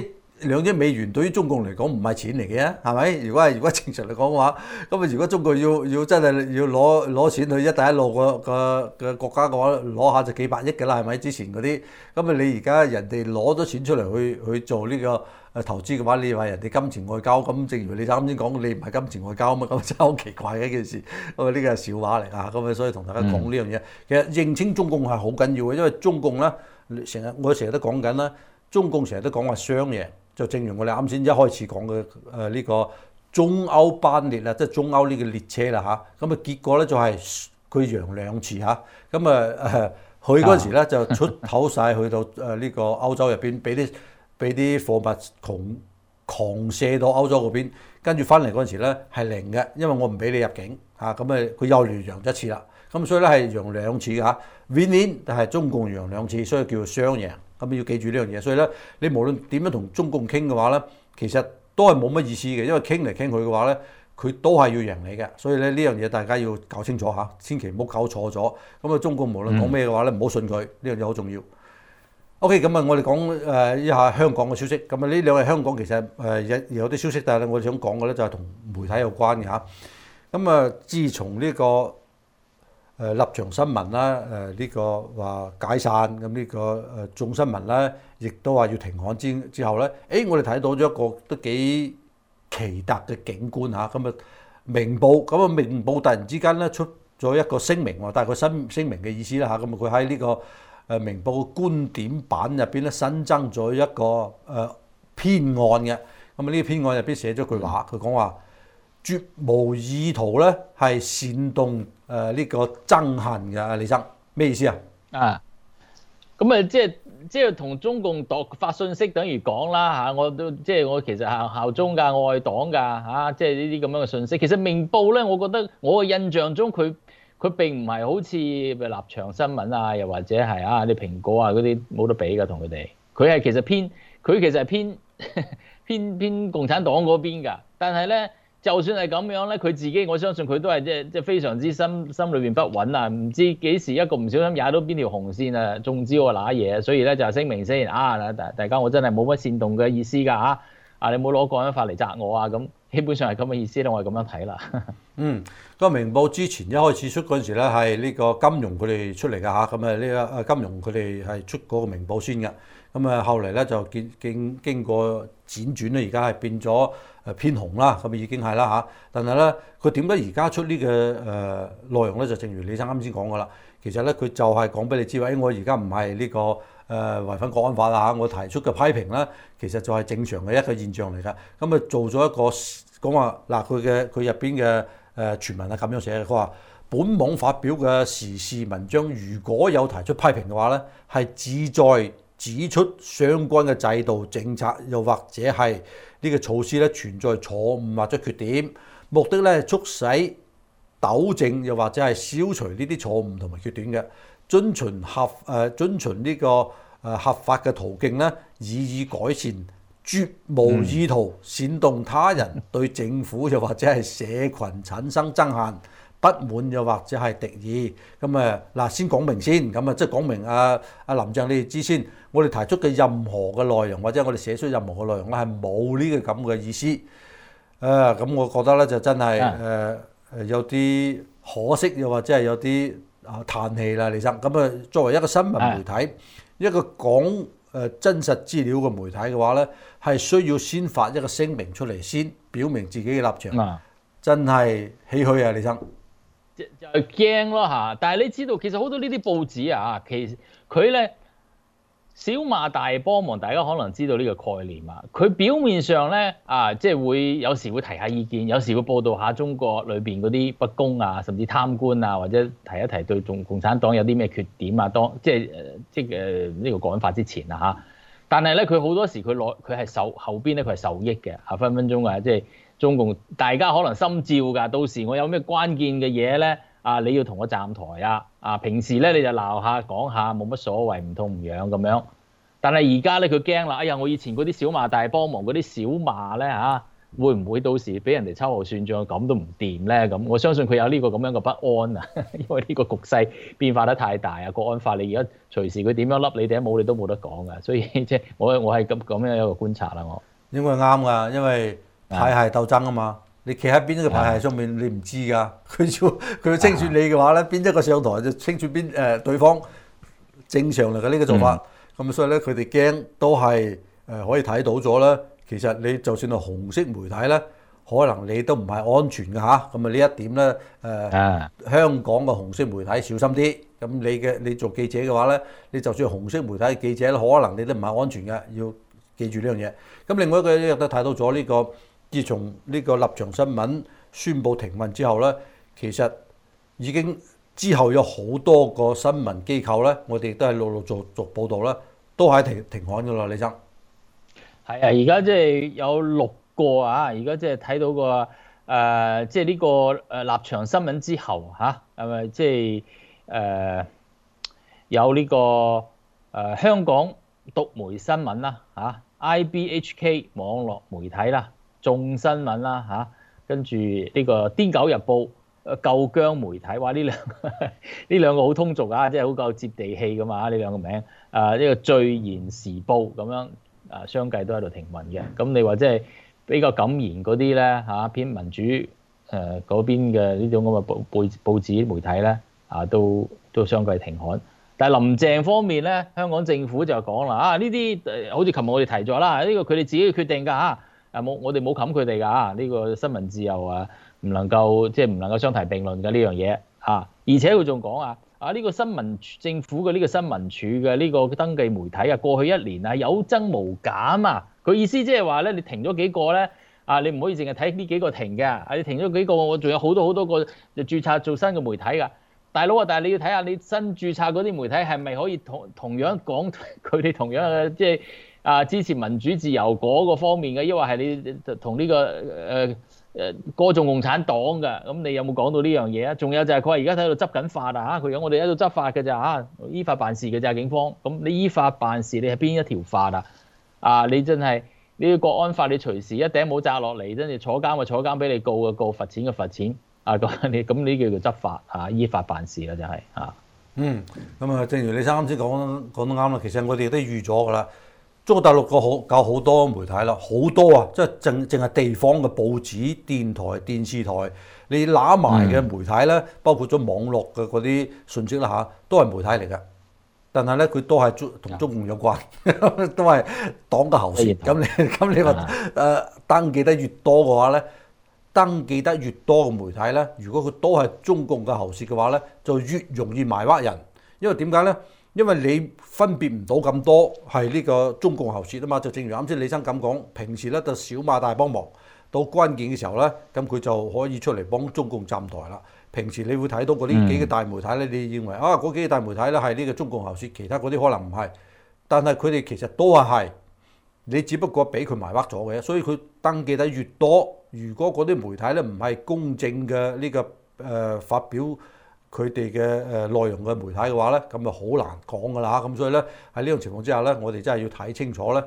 2億美元對於中共嚟講唔係錢嚟嘅，係咪？如果正常嚟講嘅話，咁如果中國要真係要攞錢去一帶一路嘅國家嘅話，攞下就幾百億㗎啦，係咪？之前嗰啲，咁你而家人哋攞咗錢出嚟去做呢個投資嘅話，你話人哋金錢外交，咁正如你啱先講，你唔係金錢外交啊嘛，咁真係好奇怪嘅一件事。咁呢個係笑話嚟啊，咁所以同大家講呢樣嘢。其實認清中共係好緊要嘅，因為中共咧我成日都講緊啦，中共成日都講話雙贏。就正如我哋啱先一開始講嘅呢個中歐班列啦，即係中歐呢個列車啦嚇，咁啊結果咧就係佢贏2次嚇，咁佢嗰陣時咧就出口晒去到呢個歐洲入邊，俾啲貨物狂射到歐洲嗰邊，跟住翻嚟嗰陣時咧係0嘅，因為我唔俾你入境嚇，咁佢又連贏1次啦，咁所以咧係贏2次嚇 ，win-win， 但係中共贏2次，所以叫做雙贏。咁要記住呢樣嘢，所以咧你無論點樣同中共傾嘅話咧，其實都係冇乜意思嘅，因為傾嚟傾去嘅話咧，佢都係要贏你嘅，所以咧呢樣嘢大家要搞清楚嚇，千祈唔好搞錯咗。咁啊，中共無論講咩嘅話咧，唔好信佢，呢樣嘢好重要。OK，咁啊，我哋講一下香港嘅消息。咁啊，呢2日香港其實有啲消息，但係我哋想講嘅咧就係同媒體有關嘅嚇。咁啊，自從呢個立場新聞啦，呢個話解散，咁呢個眾新聞咧，亦都話要停刊之後咧，我哋睇到咗一個都幾奇特嘅景觀嚇，咁啊明報突然之間咧出咗一個聲明喎，但係個聲明嘅意思啦嚇，咁佢喺呢個明報嘅觀點版入邊咧新增咗一個篇案嘅，咁啊呢個篇案入邊寫咗句話，佢講話絕無意圖咧係煽動呢個憎恨嘅，李生咩意思啊？ 咁啊即係同中共發信息等於講啦嚇，我其實效忠㗎、愛黨㗎嚇，即係呢啲咁樣嘅信息。其實明報咧，我覺得我嘅印象中佢並唔係好似立場新聞啊，又或者係啲蘋果啊嗰啲冇得比㗎同佢哋。佢其實係偏共產黨嗰邊㗎，但係咧。就算係咁樣咧，佢自己我相信佢都係即係非常之心裏邊不穩啊！唔知幾時一個唔小心踩到邊條紅線啊，中招啊揦嘢，所以咧就聲明先大家我真係冇乜煽動嘅意思㗎嚇，你冇攞國安法嚟責我啊咁，基本上係咁嘅意思咧，我係咁樣睇啦。 個明報之前一開始出嗰陣時咧係呢個金融佢哋出嚟㗎嚇，咁呢個金融佢哋係出嗰個明報先㗎，咁後嚟咧就經過輾轉咧，而家係變咗偏紅啦，咁已經係啦嚇。但係咧，佢點解而家出呢個內容咧？就正如李生啱先講㗎啦。其實咧，佢就係講俾你知話，我而家唔係呢個違反國安法啦嚇。我提出嘅批評咧，其實就係正常嘅一個現象嚟㗎。咁啊，做咗一個講話嗱，佢入邊嘅傳聞係咁樣寫嘅。佢話本網發表嘅時事文章，如果有提出批評嘅話咧，係旨在指出相關嘅制度政策，又或者係呢個措施咧存在錯誤或者缺點，目的咧促使糾正，又或者係消除呢啲錯誤同埋缺點嘅，遵循呢個合法嘅途徑咧，以改善絕無意圖煽動他人對政府又或者係社群產生憎恨、不滿又或者係敵意。咁嗱，先講明先，咁即係講明阿林鄭你哋知先，我哋提出嘅任何嘅內容或者我哋寫出任何嘅內容咧係冇呢個咁嘅意思。咁我覺得咧就真係有啲可惜，又或者係有啲嘆氣啦，李生。咁作為一個新聞媒體，一個講真實資料嘅媒體嘅話咧，係需要先發一個聲明出嚟，先表明自己嘅立場。真係唏噓啊，李生。 就係驚咯嚇！但係你知道，其實好多呢啲報紙啊，其實佢咧小罵大幫忙，大家可能知道呢個概念啊。佢表面上咧即係會有時會提下意見，有時會報導下中國裏邊嗰啲不公啊，甚至貪官啊，或者提一提對共產黨有啲咩缺點啊，即係呢個國安法之前啊嚇。但係咧，佢好多時佢係後邊咧，佢係受益嘅分分鐘啊，即係。中共大家可能心照㗎，到時我有咩關鍵嘅嘢咧你要同我站台平時咧你就鬧下講下冇乜所謂，唔痛唔癢咁樣。但係而家咧佢驚啦，哎呀我以前嗰啲小罵大幫忙嗰啲小罵咧會唔會到時俾人哋秋後算賬咁都唔掂咧？咁我相信佢有呢個咁樣嘅不安啊，因為呢個局勢變化得太大啊，國安法你而家隨時佢點樣笠你哋冇你都冇得講㗎，所以即係我係咁樣一個觀察啦，我應該啱㗎，因為派系鬥爭啊嘛，你企喺邊一個派系上面，你唔知㗎。佢要清算你嘅話咧，邊一個上台就清算邊對方，正常嚟嘅呢個做法。咁所以咧，佢哋驚都係可以睇到咗啦。其實你就算係紅色媒體咧，可能你都唔係安全㗎嚇。咁呢一點咧香港嘅紅色媒體小心啲。咁你做記者嘅話咧，你就算紅色媒體嘅記者咧，可能你都唔係安全嘅，要記住呢樣嘢。咁另外一個亦都睇到咗呢個。自從呢個立場新聞宣布停運之後咧，其實已經之後有好多個新聞機構咧，我哋亦都係陸續報導啦，都係停刊㗎啦，李生。 係啊，而家即係有6個而家即係睇到個即係呢個立場新聞之後係咪即係有呢個香港獨媒新聞啦IBHK 網絡媒體啦。眾新聞啦跟住呢個《癲狗日報》舊疆媒體，哇！呢兩個好通俗即係好夠接地氣噶嘛呢兩個名。呢個《聚言時報》咁樣相繼都喺度停運嘅。咁你話即係比較敢言嗰啲咧偏民主嗰邊嘅呢種咁嘅報紙媒體咧都相繼停刊。但係林鄭方面咧，香港政府就講啦呢啲好似琴日我哋提咗啦，呢個佢哋自己嘅決定㗎我哋冇冚佢哋㗎呢個新聞自由唔能夠即係唔能夠相提並論嘅呢樣嘢而且佢仲講呢個新聞政府嘅呢個新聞處嘅呢個登記媒體過去1年有增無減佢意思即係話咧，你停咗幾個咧你唔可以淨係睇呢幾個停嘅你停咗幾個，我仲有好多個就註冊做新嘅媒體㗎。大佬但係你要睇下你新註冊嗰啲媒體係咪可以同樣講佢哋同樣嘅即係。支持民主自由嗰個方面嘅，抑或係你同呢個歌頌共產黨嘅，咁你有冇講到呢樣嘢啊？仲有就係佢話而家喺度執緊法佢有我哋喺度執法嘅咋依法辦事嘅咋警方，咁你依法辦事你係邊一條法你真係呢個國安法你隨時一頂帽摘落嚟，真係坐監就坐監，俾你告就告，罰錢就罰錢咁你叫做執法依法辦事啦，就係咁正如你啱先講得啱啦，其實我哋都預咗㗎啦。中國大陸搞好多媒體啦，好多即係淨係地方嘅報紙、電台、電視台，你揦埋嘅媒體咧，包括咗網絡嘅嗰啲信息啦都係媒體嚟嘅。但係咧，佢都係同中共有關，都係黨嘅喉舌。咁你話登記得越多嘅話咧，登記得越多嘅媒體咧，如果佢都係中共嘅喉舌嘅話咧，就越容易埋屈人。因為點解咧？因為你分別唔到咁多係呢個中共喉舌啊嘛，就正如啱先李生咁講，平時咧就小罵大幫忙，到關鍵嘅時候咧，咁佢就可以出嚟幫中共站台啦。平時你會睇到嗰啲幾個大媒體咧，你認為嗰幾個大媒體咧係呢個中共喉舌，其他嗰啲可能唔係，但係佢哋其實都係，你只不過俾佢埋屈咗嘅，所以佢登記得越多，如果嗰啲媒體咧唔係公正嘅呢個發表佢哋嘅內容嘅媒體嘅話咧，咁就好難講㗎啦。咁所以咧喺呢種情況之下咧，我哋真係要睇清楚咧，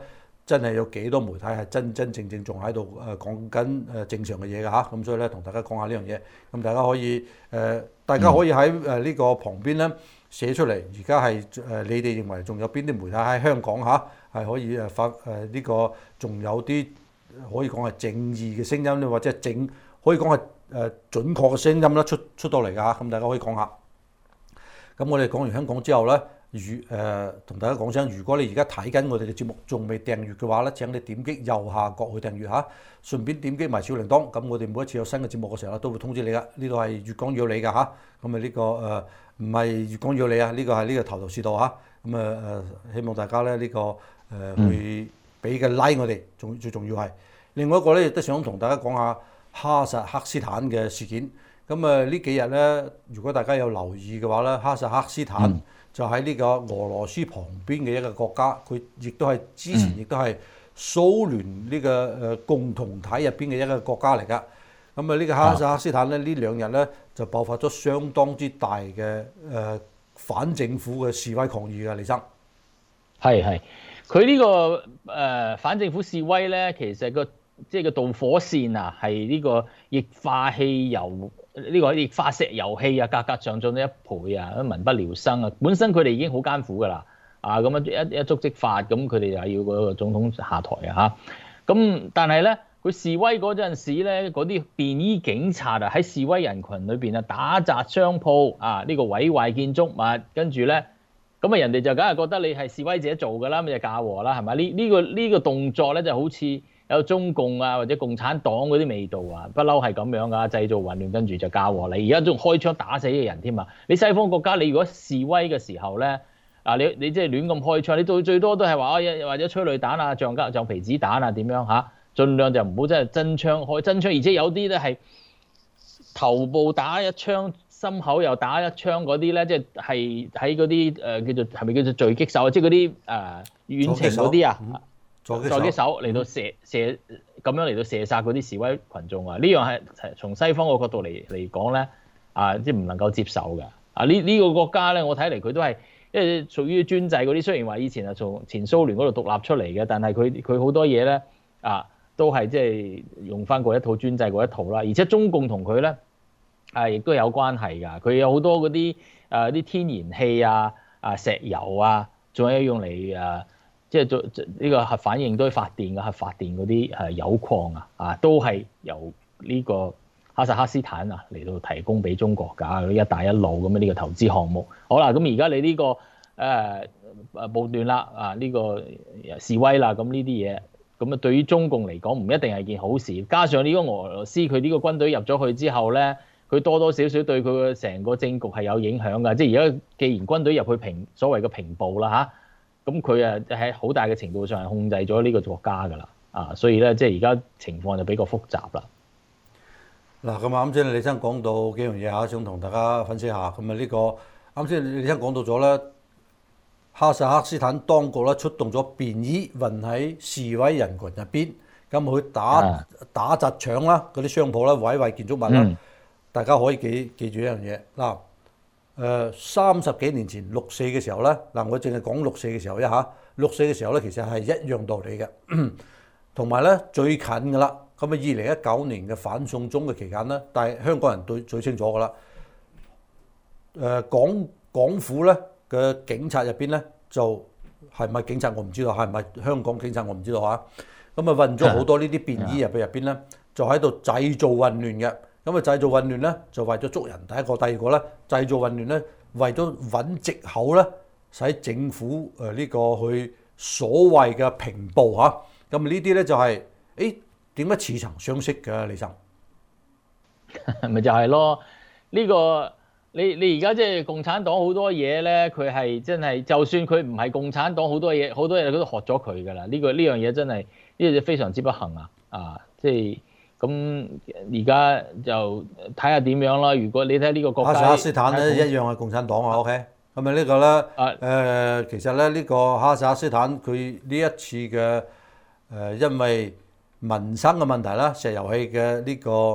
真係有幾多媒體係真真正正仲喺度講緊正常嘅嘢㗎嚇，咁所以咧同大家講下呢樣嘢，咁大家可以喺呢個旁邊咧寫出嚟，而家係你哋認為仲有邊啲媒體喺香港嚇係可以發呢個仲有啲可以講係正義嘅聲音咧，或者係可以講係準確嘅聲音啦出到嚟㗎嚇，咁大家可以講下。咁我哋講完香港之後咧。同大家講聲，如果你而家睇緊我哋嘅節目仲未訂閱嘅話咧，請你點擊右下角去訂閱嚇，順便點擊埋小鈴鐺，咁我哋每一次有新嘅節目嘅時候咧，都會通知你噶。呢度係粵講要你㗎嚇，咁啊呢個唔係粵講要你啊，呢個係呢個頭頭是道嚇，咁希望大家咧呢個會俾個 like 我哋，最重要係另外一個咧，亦都想同大家講下哈薩克斯坦嘅事件。咁呢幾日咧，如果大家有留意嘅話咧，哈薩克斯坦就喺呢個俄羅斯旁邊嘅一個國家，佢亦都係之前亦都係蘇聯呢個共同體入邊嘅一個國家嚟㗎。咁呢個哈薩克斯坦咧呢兩日咧就爆發咗相當之大嘅反政府嘅示威抗議㗎，李生。係， 佢呢個反政府示威咧，其實即係個導火線啊，係呢個液化汽油。呢個液化石油氣啊，價格上漲咗1倍啊，民不聊生啊！本身佢哋已經好艱苦㗎啦，啊咁一觸即發，咁佢哋又要個總統下台啊嚇！咁但係咧，佢示威嗰陣時咧，嗰啲便衣警察啊喺示威人群裏邊啊打砸商鋪啊，呢個毀壞建築物，跟住咧，咁啊人哋就梗係覺得你係示威者做㗎啦，咪就嫁禍啦，係咪？呢個動作咧就好似有中共啊或者共產黨嗰啲味道啊，不嬲係咁樣噶，製造混亂，跟住就嫁禍你。而家仲開槍打死啲人添啊！你西方國家你如果示威嘅時候咧，啊你即係亂咁開槍，你到最多都係話或者催淚彈啊、橡皮子彈啊點樣嚇，盡量就唔好真係真槍開真槍，而且有啲咧係頭部打一槍，心口又打一槍嗰啲咧，即係喺嗰啲叫做係咪叫做狙擊手，即係嗰啲遠程嗰啲啊。狙擊手嚟到射咁樣嚟到射殺嗰啲示威群眾啊！呢樣係從西方個角度嚟講咧，即係唔能夠接受嘅。呢個國家咧，我睇嚟佢都係因為屬於專制嗰啲，雖然話以前係從前蘇聯嗰度獨立出嚟嘅，但係佢好多嘢咧都係即係用翻嗰一套專制嗰一套啦。而且中共同佢咧亦都有關係㗎。佢有好多嗰啲啲天然氣石油啊，仲有用嚟即係做呢個核反應堆發電嘅核發電嗰啲鈾礦都係由呢個哈薩克斯坦嚟到提供俾中國㗎，一帶一路咁樣呢個投資項目。好啦，咁而家你呢個暴亂啦，呢個示威啦，咁呢啲嘢咁對於中共嚟講唔一定係件好事。加上呢個俄羅斯佢呢個軍隊入咗去之後咧，佢多多少少對佢嘅成個政局係有影響㗎。即係而家既然軍隊入去所謂嘅平步啦咁佢喺好大嘅程度上係控制咗呢個國家㗎啦，所以咧即係而家情況就比較複雜啦。 嗱，咁啱先李生講到幾樣嘢嚇，想同大家分析下。咁呢個啱先李生講到咗咧，哈薩克斯坦當局咧出動咗便衣運喺示威人群入邊，咁佢打砸搶啦，嗰啲商鋪啦，毀壞建築物啦。大家可以記住一樣嘢嗱。30幾年前6.4嘅時候咧，我淨係講6.4嘅時候嚇，6.4嘅時候咧其實係一樣道理嘅，同埋咧最近㗎啦，咁2019年嘅反送中嘅期間咧，但係香港人對最清楚㗎啦，港府咧嘅警察入邊咧就係咪警察我唔知道，係咪香港警察我唔知道嚇，咁運咗好多呢啲便衣入邊咧，就喺度製造混亂嘅。咁製造混亂咧，就為咗捉人。第一個，第二個咧，製造混亂咧，為咗揾藉口咧，使政府呢個去所謂嘅平暴嚇。咁呢啲咧就係點解似曾相識嘅，李生？ 咪就係咯，呢個你而家即係共產黨好多嘢咧，佢係真係，就算佢唔係共產黨好多嘢佢都學咗佢㗎啦。呢樣嘢真係呢樣嘢非常之不幸即係。咁而家就睇下點樣啦。如果你睇呢個國家，哈薩克斯坦咧一樣係共產黨OK。咁呢個咧其實咧呢個哈薩克斯坦佢呢一次嘅因為民生嘅問題啦，石油氣嘅呢個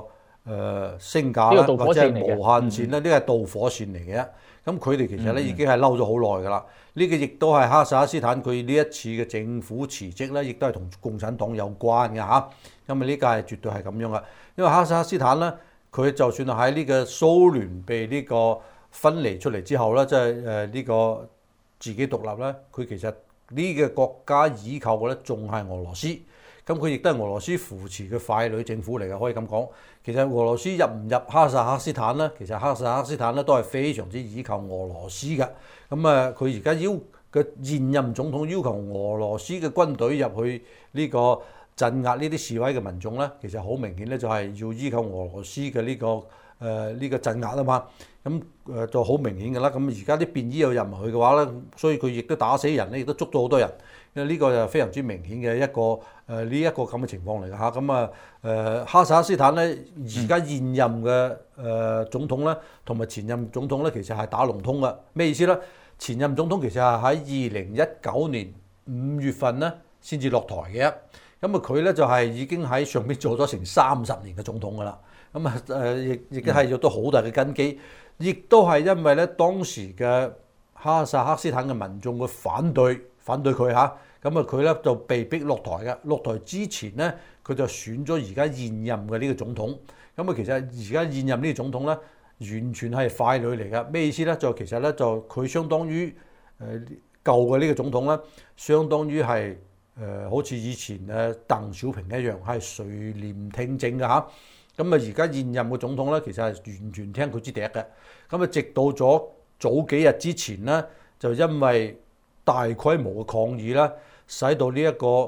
升價啦，或者係無限戰咧，呢個係導火線嚟嘅。咁佢哋其實咧已經係嬲咗好耐㗎啦。呢個亦都係哈薩克斯坦佢呢一次嘅政府辭職咧，亦都係同共產黨有關嘅嚇。因為呢個係絕對係咁樣嘅。因為哈薩克斯坦咧，佢就算係喺呢個蘇聯被呢個分離出嚟之後咧，即係呢個自己獨立咧，佢其實呢個國家依靠嘅咧仲係俄羅斯。咁佢亦都係俄羅斯扶持嘅傀儡政府嚟嘅，可以咁講。其實俄羅斯入唔入哈薩克斯坦咧，其實哈薩克斯坦咧都係非常之依靠俄羅斯嘅。咁啊，佢而家嘅現任總統要求俄羅斯嘅軍隊入去呢個鎮壓呢啲示威嘅民眾咧，其實好明顯咧就係要依靠俄羅斯嘅呢個鎮壓啊嘛。咁就好明顯㗎啦。咁而家啲便衣又入唔去嘅話咧，所以佢亦都打死人咧，亦都捉咗好多人。因為呢個就非常之明顯嘅一個呢一個咁嘅情況嚟㗎嚇。咁哈薩克斯坦咧而家現任嘅總統咧，同埋前任總統咧，其實係打龍通嘅。咩意思咧？前任總統其實係喺2019年5月份咧先至落台嘅。咁佢咧就係已經喺上邊做咗成30年嘅總統㗎啦。咁亦都係有咗好大嘅根基，亦都係因為咧當時嘅哈薩克斯坦嘅民眾嘅反對佢嚇。咁佢咧就被逼落台嘅。落台之前咧，佢就選咗而家現任嘅呢個總統。其實而家現任呢個總統咧，完全係傀儡嚟㗎。咩意思咧？就其實咧就佢相當於舊嘅呢個總統咧，相當於係好似以前鄧小平一樣係垂簾聽政㗎嚇。而家現任嘅總統咧，其實係完全聽佢支笛嘅。直到咗早幾日之前咧，就因為大規模嘅抗議啦，使到呢一個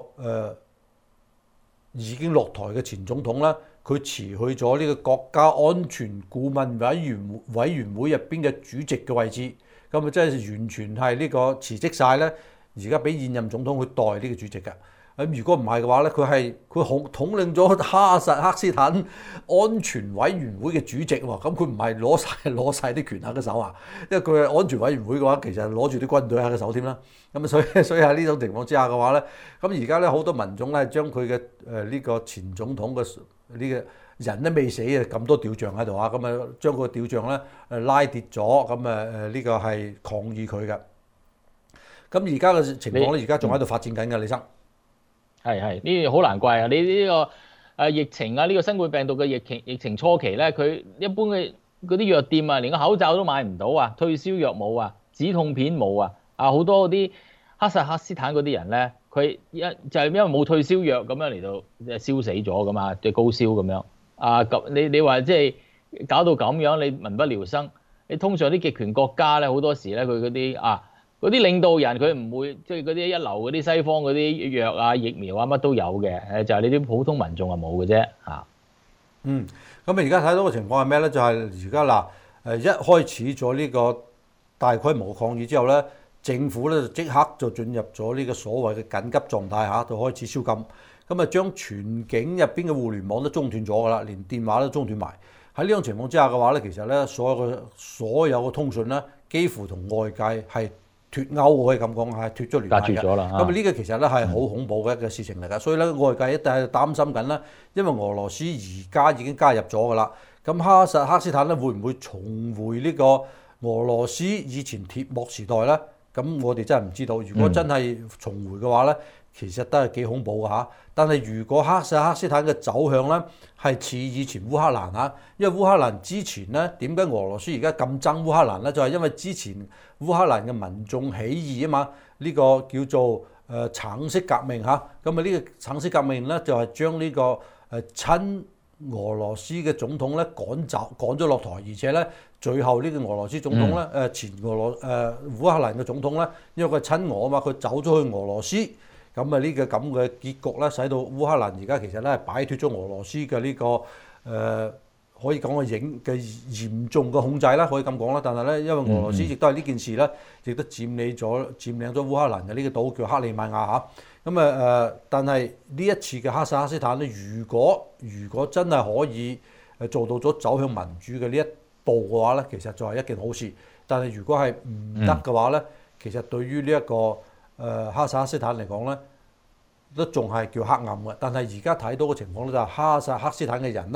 已經落台嘅前總統啦，佢辭去咗呢個國家安全顧問委員會入邊嘅主席嘅位置。真係完全係呢個辭職晒咧，而家俾現任總統去代呢個主席㗎。如果唔係嘅話咧，佢統領咗哈薩克斯坦安全委員會嘅主席喎。佢唔係攞晒啲權喺佢手啊，因為佢係安全委員會嘅話，其實攞住啲軍隊喺佢手添啦。所以喺呢種情況之下嘅話咧，而家咧好多民眾咧將佢嘅呢個前總統嘅呢個人都未死啊，咁多吊像喺度啊，將個吊像咧拉跌咗，呢個係抗議佢嘅。而家嘅情況咧，而家仲喺度發展緊㗎，李生。 係呢啲好難怪啊！你呢個疫情啊，呢個新冠病毒嘅疫情初期咧，佢一般嘅嗰啲藥店啊，連個口罩都買唔到啊，退燒藥冇啊，止痛片冇啊，好多嗰啲哈薩克斯坦嗰啲人咧，佢就係因為冇退燒藥咁樣嚟到燒死咗㗎嘛，即係高燒咁樣咁你話即係搞到咁樣，你民不聊生。你通常啲極權國家咧，好多時咧佢嗰啲領導人佢唔會即係嗰啲一流嗰啲西方嗰啲藥啊、疫苗啊乜都有嘅，就係你啲普通民眾係冇嘅啫嚇。 而家睇到嘅情況係咩咧？就係而家一開始咗呢個大規模抗議之後咧，政府咧就即刻就進入咗呢個所謂嘅緊急狀態嚇，就開始宵禁。將全境入邊嘅互聯網都中斷咗㗎啦，連電話都中斷埋。喺呢種情況之下嘅話咧，其實咧所有嘅通訊咧，幾乎同外界係脫鈎，可以咁講係脫咗聯繫嘅。呢個其實咧係好恐怖嘅一個事情嚟㗎，所以咧外界一定係擔心緊啦，因為俄羅斯而家已經加入咗㗎啦。哈薩克斯坦咧會唔會重回呢個俄羅斯以前鐵幕時代咧？我哋真係唔知道。如果真係重回嘅話咧，其實都係幾恐怖㗎嚇。但係如果哈薩克斯坦嘅走向咧係似以前烏克蘭嚇，因為烏克蘭之前咧點解俄羅斯而家咁憎烏克蘭咧？就係因為之前烏克蘭嘅民眾起義啊嘛，呢個叫做橙色革命嚇。呢個橙色革命咧就係將呢個親俄羅斯嘅總統咧趕咗落台，而且咧最後呢個俄羅斯總統咧前烏克蘭嘅總統咧，因為佢係親俄啊嘛，佢走咗去俄羅斯。呢個咁嘅結局咧，使到烏克蘭而家其實咧係擺脫咗俄羅斯嘅呢個可以講嘅嚴重嘅控制啦，可以咁講啦。但係咧，因為俄羅斯亦都係呢件事咧，亦都佔領咗烏克蘭嘅呢個島叫克里米亞嚇。但係呢一次嘅哈薩克斯坦咧，如果真係可以做到咗走向民主嘅呢一步嘅話咧，其實就係一件好事。但係如果係唔得嘅話咧，其實對於呢一個哈薩克斯坦嚟講咧，都仲係叫黑暗嘅。但係而家睇到嘅情況咧，就係哈薩克斯坦嘅人咧，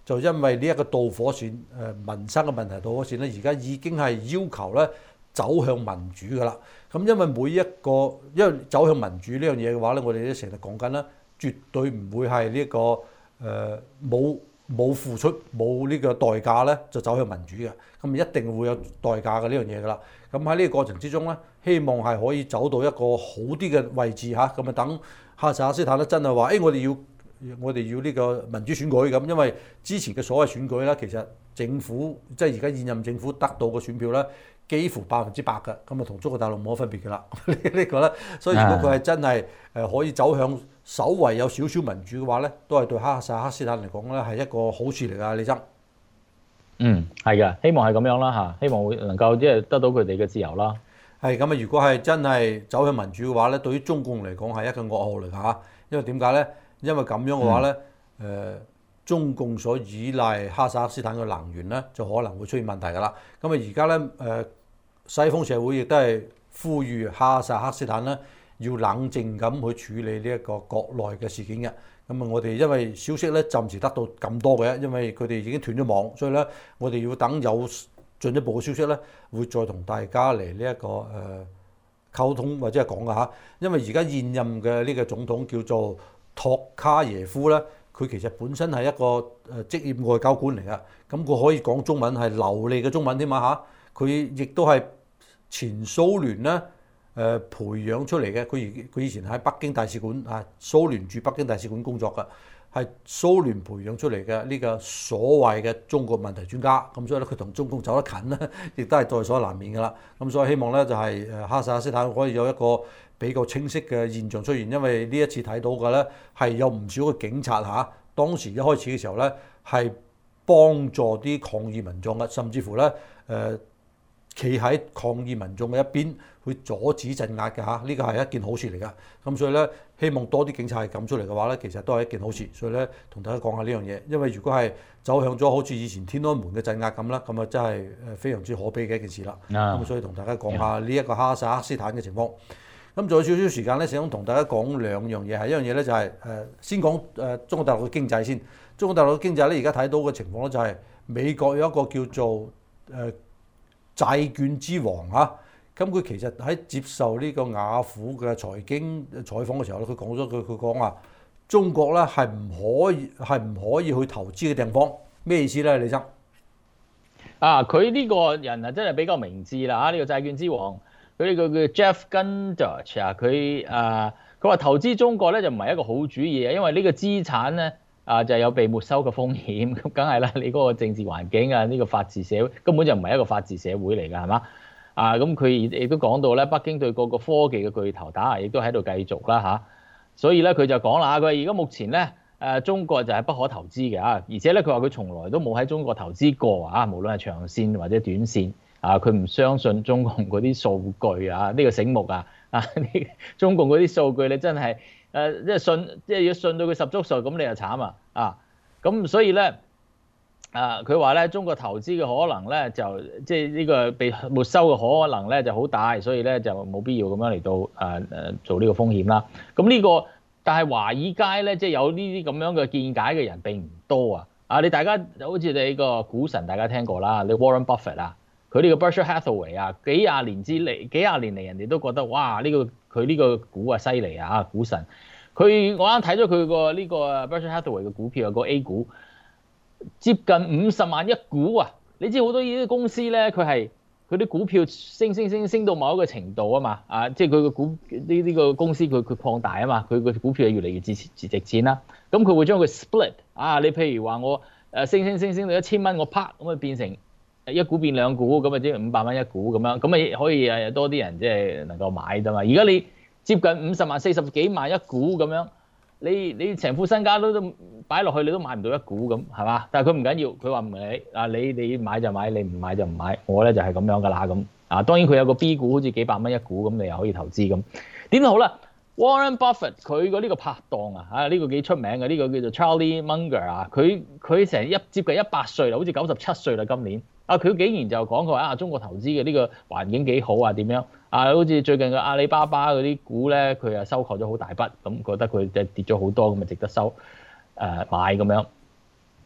就因為呢一個導火線民生嘅問題導火線咧，而家已經係要求咧走向民主㗎啦。咁因為走向民主呢樣嘢嘅話咧，我哋都成日講緊啦，絕對唔會係呢個冇付出冇呢個代價咧就走向民主嘅，咁一定會有代價嘅呢樣嘢㗎啦。咁喺呢個過程之中咧，希望係可以走到一個好啲嘅位置嚇，咁啊等哈薩克斯坦咧真係話，我哋要呢個民主選舉咁，因為之前嘅所謂選舉咧，其實政府即係而家現任政府得到嘅選票咧，幾乎100%嘅，咁啊同中國大陸冇乜分別㗎啦。呢個咧，所以如果佢係真係可以走向稍為有少少民主嘅話咧，都係對哈薩克斯坦嚟講咧係一個好處嚟㗎，李生。 係嘅，希望係咁樣啦嚇，希望會能夠即係得到佢哋嘅自由啦。 係咁啊！如果係真係走向民主嘅話咧，對於中共嚟講係一個噩耗嚟㗎嚇。因為點解咧？因為咁樣嘅話咧，中共所依賴哈薩克斯坦嘅能源咧，就可能會出現問題㗎啦。咁啊，而家咧西方社會亦都係呼籲哈薩克斯坦咧要冷靜咁去處理呢一個國內嘅事件嘅。咁啊，我哋因為消息咧暫時得到咁多嘅，因為佢哋已經斷咗網，所以咧我哋要等有進一步嘅消息咧，會再同大家嚟呢一個溝通或者係講㗎嚇。因為而家現任嘅呢個總統叫做托卡耶夫咧，佢其實本身係一個職業外交官嚟㗎，咁佢可以講中文係流利嘅中文添嘛嚇。佢亦都係前蘇聯咧培養出嚟嘅，佢以前喺北京大使館啊，蘇聯駐北京大使館工作㗎，係蘇聯培養出嚟嘅呢個所謂嘅中國問題專家。咁所以咧，佢同中共走得近咧，亦都係在所難免㗎啦。咁所以希望咧就係哈薩克斯坦可以有一個比較清晰嘅現象出現，因為呢一次睇到嘅咧係有唔少嘅警察嚇，當時一開始嘅時候咧係幫助啲抗議民眾嘅，甚至乎咧企喺抗議民眾嘅一邊去阻止鎮壓嘅嚇，呢個係一件好事嚟㗎。咁所以咧，希望多啲警察係咁出嚟嘅話咧，其實都係一件好事。所以咧，同大家講下呢樣嘢，因為如果係走向咗好似以前天安門嘅鎮壓咁啦，咁啊真係非常之可悲嘅一件事啦。咁所以同大家講下呢一個哈薩克斯坦嘅情況。咁仲有少少時間咧，想同大家講兩樣嘢，係一樣嘢咧就係先講中國大陸嘅經濟先。中國大陸嘅經濟咧，而家睇到嘅情況咧就係美國有一個叫做債券之王嚇。咁佢其實喺接受呢個雅虎嘅財經採訪嘅時候咧，佢講咗佢講話中國咧係唔可以去投資嘅地方，咩意思咧？李生佢呢個人啊真係比較明智啦嚇，呢個債券之王。佢呢個叫 Jeff Gundlach 啊，佢話投資中國咧就唔係一個好主意啊，因為呢個資產咧就有被沒收嘅風險，咁梗係啦，你嗰個政治環境啊，呢個法治社會根本就唔係一個法治社會嚟㗎，係嘛？咁佢亦都講到咧，北京對個科技嘅巨頭打壓亦都喺度繼續啦嚇，所以咧佢就講啦，佢話而家目前咧中國就係不可投資嘅啊，而且咧佢話佢從來都冇喺中國投資過啊，無論係長線或者短線。佢唔相信中共嗰啲數據啊，呢個醒目啊！中共嗰啲數據你真係即係要信到佢十足數，咁你就慘啊！咁所以咧佢話咧中國投資嘅可能咧就即係呢個被沒收嘅可能咧就好大，所以咧就冇必要咁樣嚟到做呢個風險啦。咁呢個但係華爾街咧即係有呢啲咁樣嘅見解嘅人並唔多啊！你大家好似你個股神大家聽過啦，你 Warren Buffett 啊。佢呢個 Berkshire Hathaway 啊，幾廿年嚟，人哋都覺得哇，佢呢個股啊犀利啊，股神。我啱睇咗佢個呢個 Berkshire Hathaway 嘅股票，個 A 股接近50萬一股啊！你知好多呢啲公司咧，佢啲股票升到某一個程度啊嘛，即係佢個呢個公司佢擴大啊嘛，佢個股票係越嚟越值錢啦。咁佢會將佢 split 你譬如話我升到1000蚊，我啪咁啊變成。一股變兩股咁啊，即係500蚊一股咁樣，咁啊可以多啲人即係能夠買啫嘛。而家你接近50萬、40幾萬一股咁樣，你成副身家都擺落去，你都買唔到一股咁，係嘛？但係佢唔緊要，佢話唔理你買就買，你唔買就唔買。我咧就係咁樣㗎啦咁。當然佢有個 B 股，好似幾百蚊一股咁，你又可以投資咁。點都好啦 ，Warren Buffett 佢個呢個拍檔呢個幾出名嘅，呢個叫做 Charlie Munger 啊，佢成接近100歲啦，好似97歲啦今年。佢竟然就講佢話中國投資嘅呢個環境幾好啊？點樣好似最近嘅阿里巴巴嗰啲股咧，佢收購咗好大筆，咁覺得佢就跌咗好多，咁啊值得買咁樣。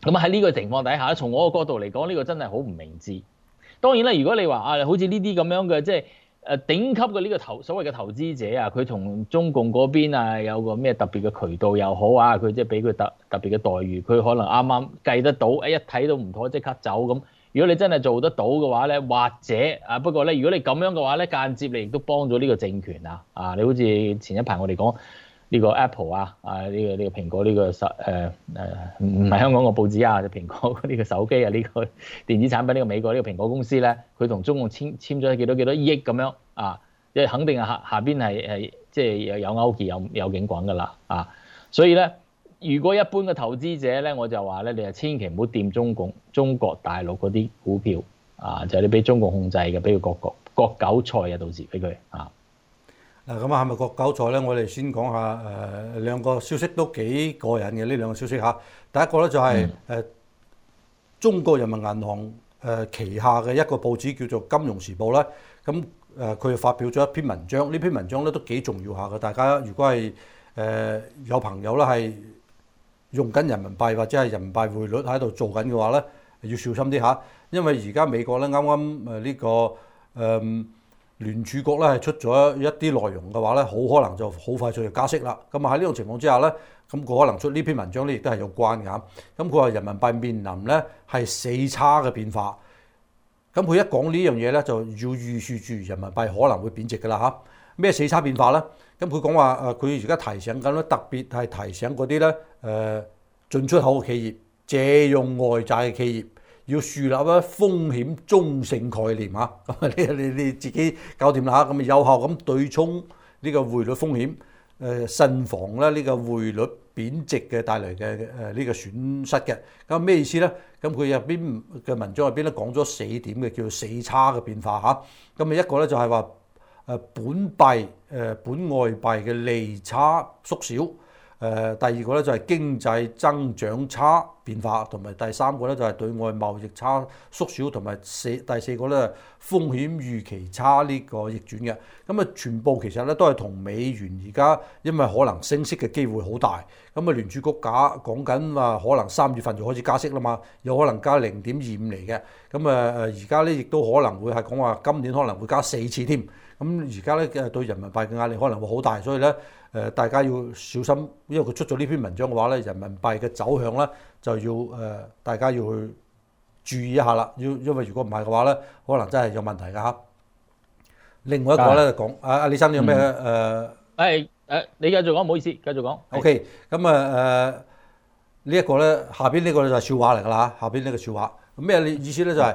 咁喺呢個情況底下，從我個角度嚟講，呢個真係好唔明智。當然啦，如果你話好似呢啲咁樣嘅，即係頂級嘅呢個所謂嘅投資者啊，佢同中共嗰邊有個咩特別嘅渠道又好啊，佢即係俾佢特別嘅待遇，佢可能啱啱計得到，一睇到唔妥即刻走咁。如果你真係做得到嘅話咧，或者不過咧，如果你咁樣嘅話咧，間接你亦都幫咗呢個政權你好似前一排我哋講呢個 Apple 呢個蘋果呢個唔係香港個報紙就蘋果呢個手機呢個電子產品呢個美國呢個蘋果公司咧，佢同中共簽咗幾多億咁樣即係肯定係下邊係即係有勾結有警棍㗎啦所以咧。如果一般嘅投資者咧，我就話咧，你係千祈唔好掂中國大陸嗰啲股票就係你俾中國控制嘅，俾佢割韭菜到時俾佢嗱咁係咪割韭菜咧？我哋先講下兩個消息都幾過癮嘅呢兩個消息嚇。第一個咧就係中國人民銀行旗下嘅一個報紙叫做《金融時報》啦。咁佢發表咗一篇文章，呢篇文章咧都幾重要下嘅。大家如果係有朋友咧係用緊人民幣或者係人民幣匯率喺度做緊嘅話咧，要小心啲嚇，因為而家美國咧啱啱呢個聯儲局咧係出咗一啲內容嘅話咧，好可能就好快就要加息啦。咁喺呢種情況之下咧，咁佢可能出呢篇文章咧亦都係有關嘅嚇。咁佢話人民幣面臨咧係死叉嘅變化。咁佢一講呢樣嘢咧，就要預示住人民幣可能會貶值㗎啦嚇。咩死叉變化咧？咁佢講話佢而家提醒緊咧，特別係提醒嗰啲咧進出口嘅企業、借用外債嘅企業，要樹立風險中性概念嚇。咁你自己搞掂啦嚇。咁有效咁對沖呢個匯率風險，慎防咧呢個匯率貶值嘅帶嚟嘅呢個損失嘅。咁咩意思咧？咁佢入邊嘅文章入邊咧講咗4點嘅，叫做死叉嘅變化嚇。咁一個咧就係話本外幣嘅利差縮小，第二個咧就係經濟增長差變化，同埋第三個咧就係對外貿易差縮小，同埋第四個咧風險預期差呢個逆轉嘅。咁全部其實咧都係同美元而家因為可能升息嘅機會好大，咁聯儲局講緊話可能3月份就開始加息啦嘛，有可能加0.25嚟嘅。咁而家咧亦都可能會係講話今年可能會加4次添。咁而家咧對人民幣嘅壓力可能會好大，所以咧大家要小心，因為佢出咗呢篇文章嘅話咧，人民幣嘅走向咧就要大家要去注意一下啦。因為如果唔係嘅話咧，可能真係有問題㗎嚇。另外一個咧講，李生你有咩你繼續講，唔好意思，繼續講。 OK， 咁呢一個咧，下邊呢個就係笑話嚟㗎啦。下邊呢個笑話咩意思咧？就係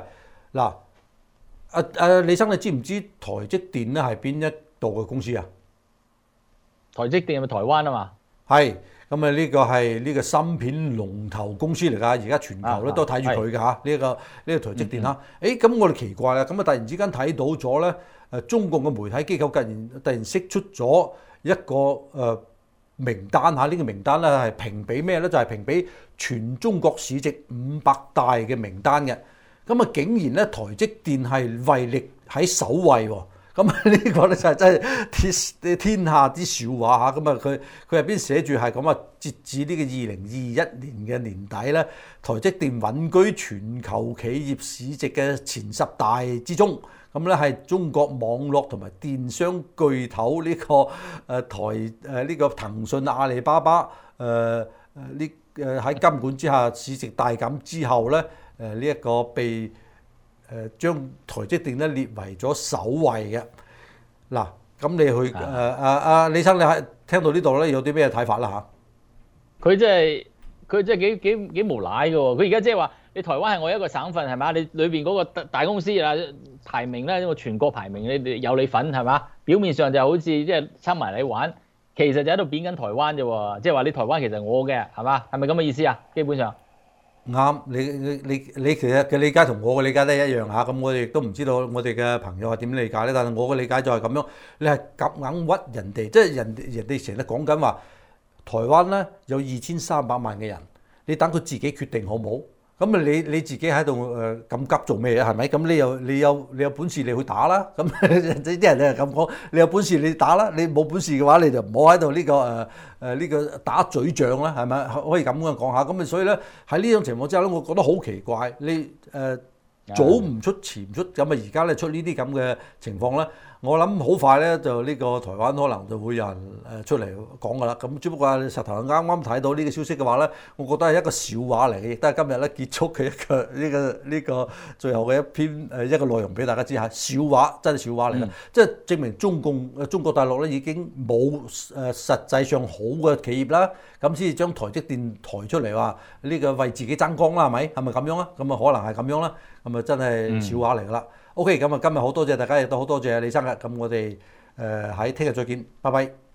嗱，李生你知唔知台積電咧係邊一度嘅公司啊？ 台積電係咪台灣啊嘛？ 係，咁呢個係呢個芯片龍頭公司嚟㗎，而家全球咧都睇住佢㗎嚇，呢個台積電嚇。咁我哋奇怪啦，咁突然之間睇到咗咧，中共嘅媒體機構突然釋出咗一個名單嚇，呢個名單咧係評比咩咧？就係評比全中國市值500大嘅名單嘅。咁竟然咧台積電係位列喺首位喎。咁呢個咧就係真係天下之笑話嚇。咁佢入邊寫住係咁截至呢個2021年嘅年底咧，台積電穩居全球企業市值嘅前10大之中。咁咧係中國網絡同埋電商巨頭呢個呢個騰訊、阿里巴巴喺監管之下市值大減之後咧，呢一個被將台積電咧列為咗首位嘅。嗱，咁你去李生，你係聽到呢度咧有啲咩睇法啦嚇？ 佢真係幾無賴嘅喎！佢而家即係話你台灣係我一個省份係嘛？你裏邊嗰個大公司排名咧，因為全國排名你有你份係嘛？表面上就好似即係參埋你玩，其實就喺度貶緊台灣啫喎！即係話你台灣其實我嘅係嘛？係咪咁嘅意思啊？基本上。 啱，你其實嘅理解同我嘅理解都係一樣嚇，咁我哋亦都唔知道我哋嘅朋友係點理解咧，但係我嘅理解就係咁樣，你係夾硬屈人哋，即係人哋成日講緊話，台灣咧有2300萬嘅人，你等佢自己決定好冇？ 咁啊你自己喺度咁急做咩啊？係咪？咁你有本事你去打啦。咁啲人咧咁講，你有本事你打啦，你冇本事嘅話你就唔好喺度呢個打嘴仗啦，係咪？可以咁樣講下。咁啊所以咧喺呢種情況之下咧，我覺得好奇怪，你早唔出遲唔出，咁啊而家咧出呢啲咁嘅情況咧，我諗好快咧就呢個台灣可能就會有人出嚟講㗎啦。咁只不過石頭啱啱睇到呢個消息嘅話咧，我覺得係一個笑話嚟嘅，亦都係今日咧結束嘅呢個最後嘅一篇一個內容俾大家知下，笑話真係笑話嚟嘅，即係證明中國大陸咧已經冇實際上好嘅企業啦，咁先至將台積電抬出嚟話呢個為自己爭光啦，係咪？係咪咁樣啊？咁啊可能係咁樣啦，咁啊真係笑話嚟㗎啦。OK，咁啊今日好多謝大家，亦都好多謝李生嘅，咁我哋喺聽日再見，拜拜。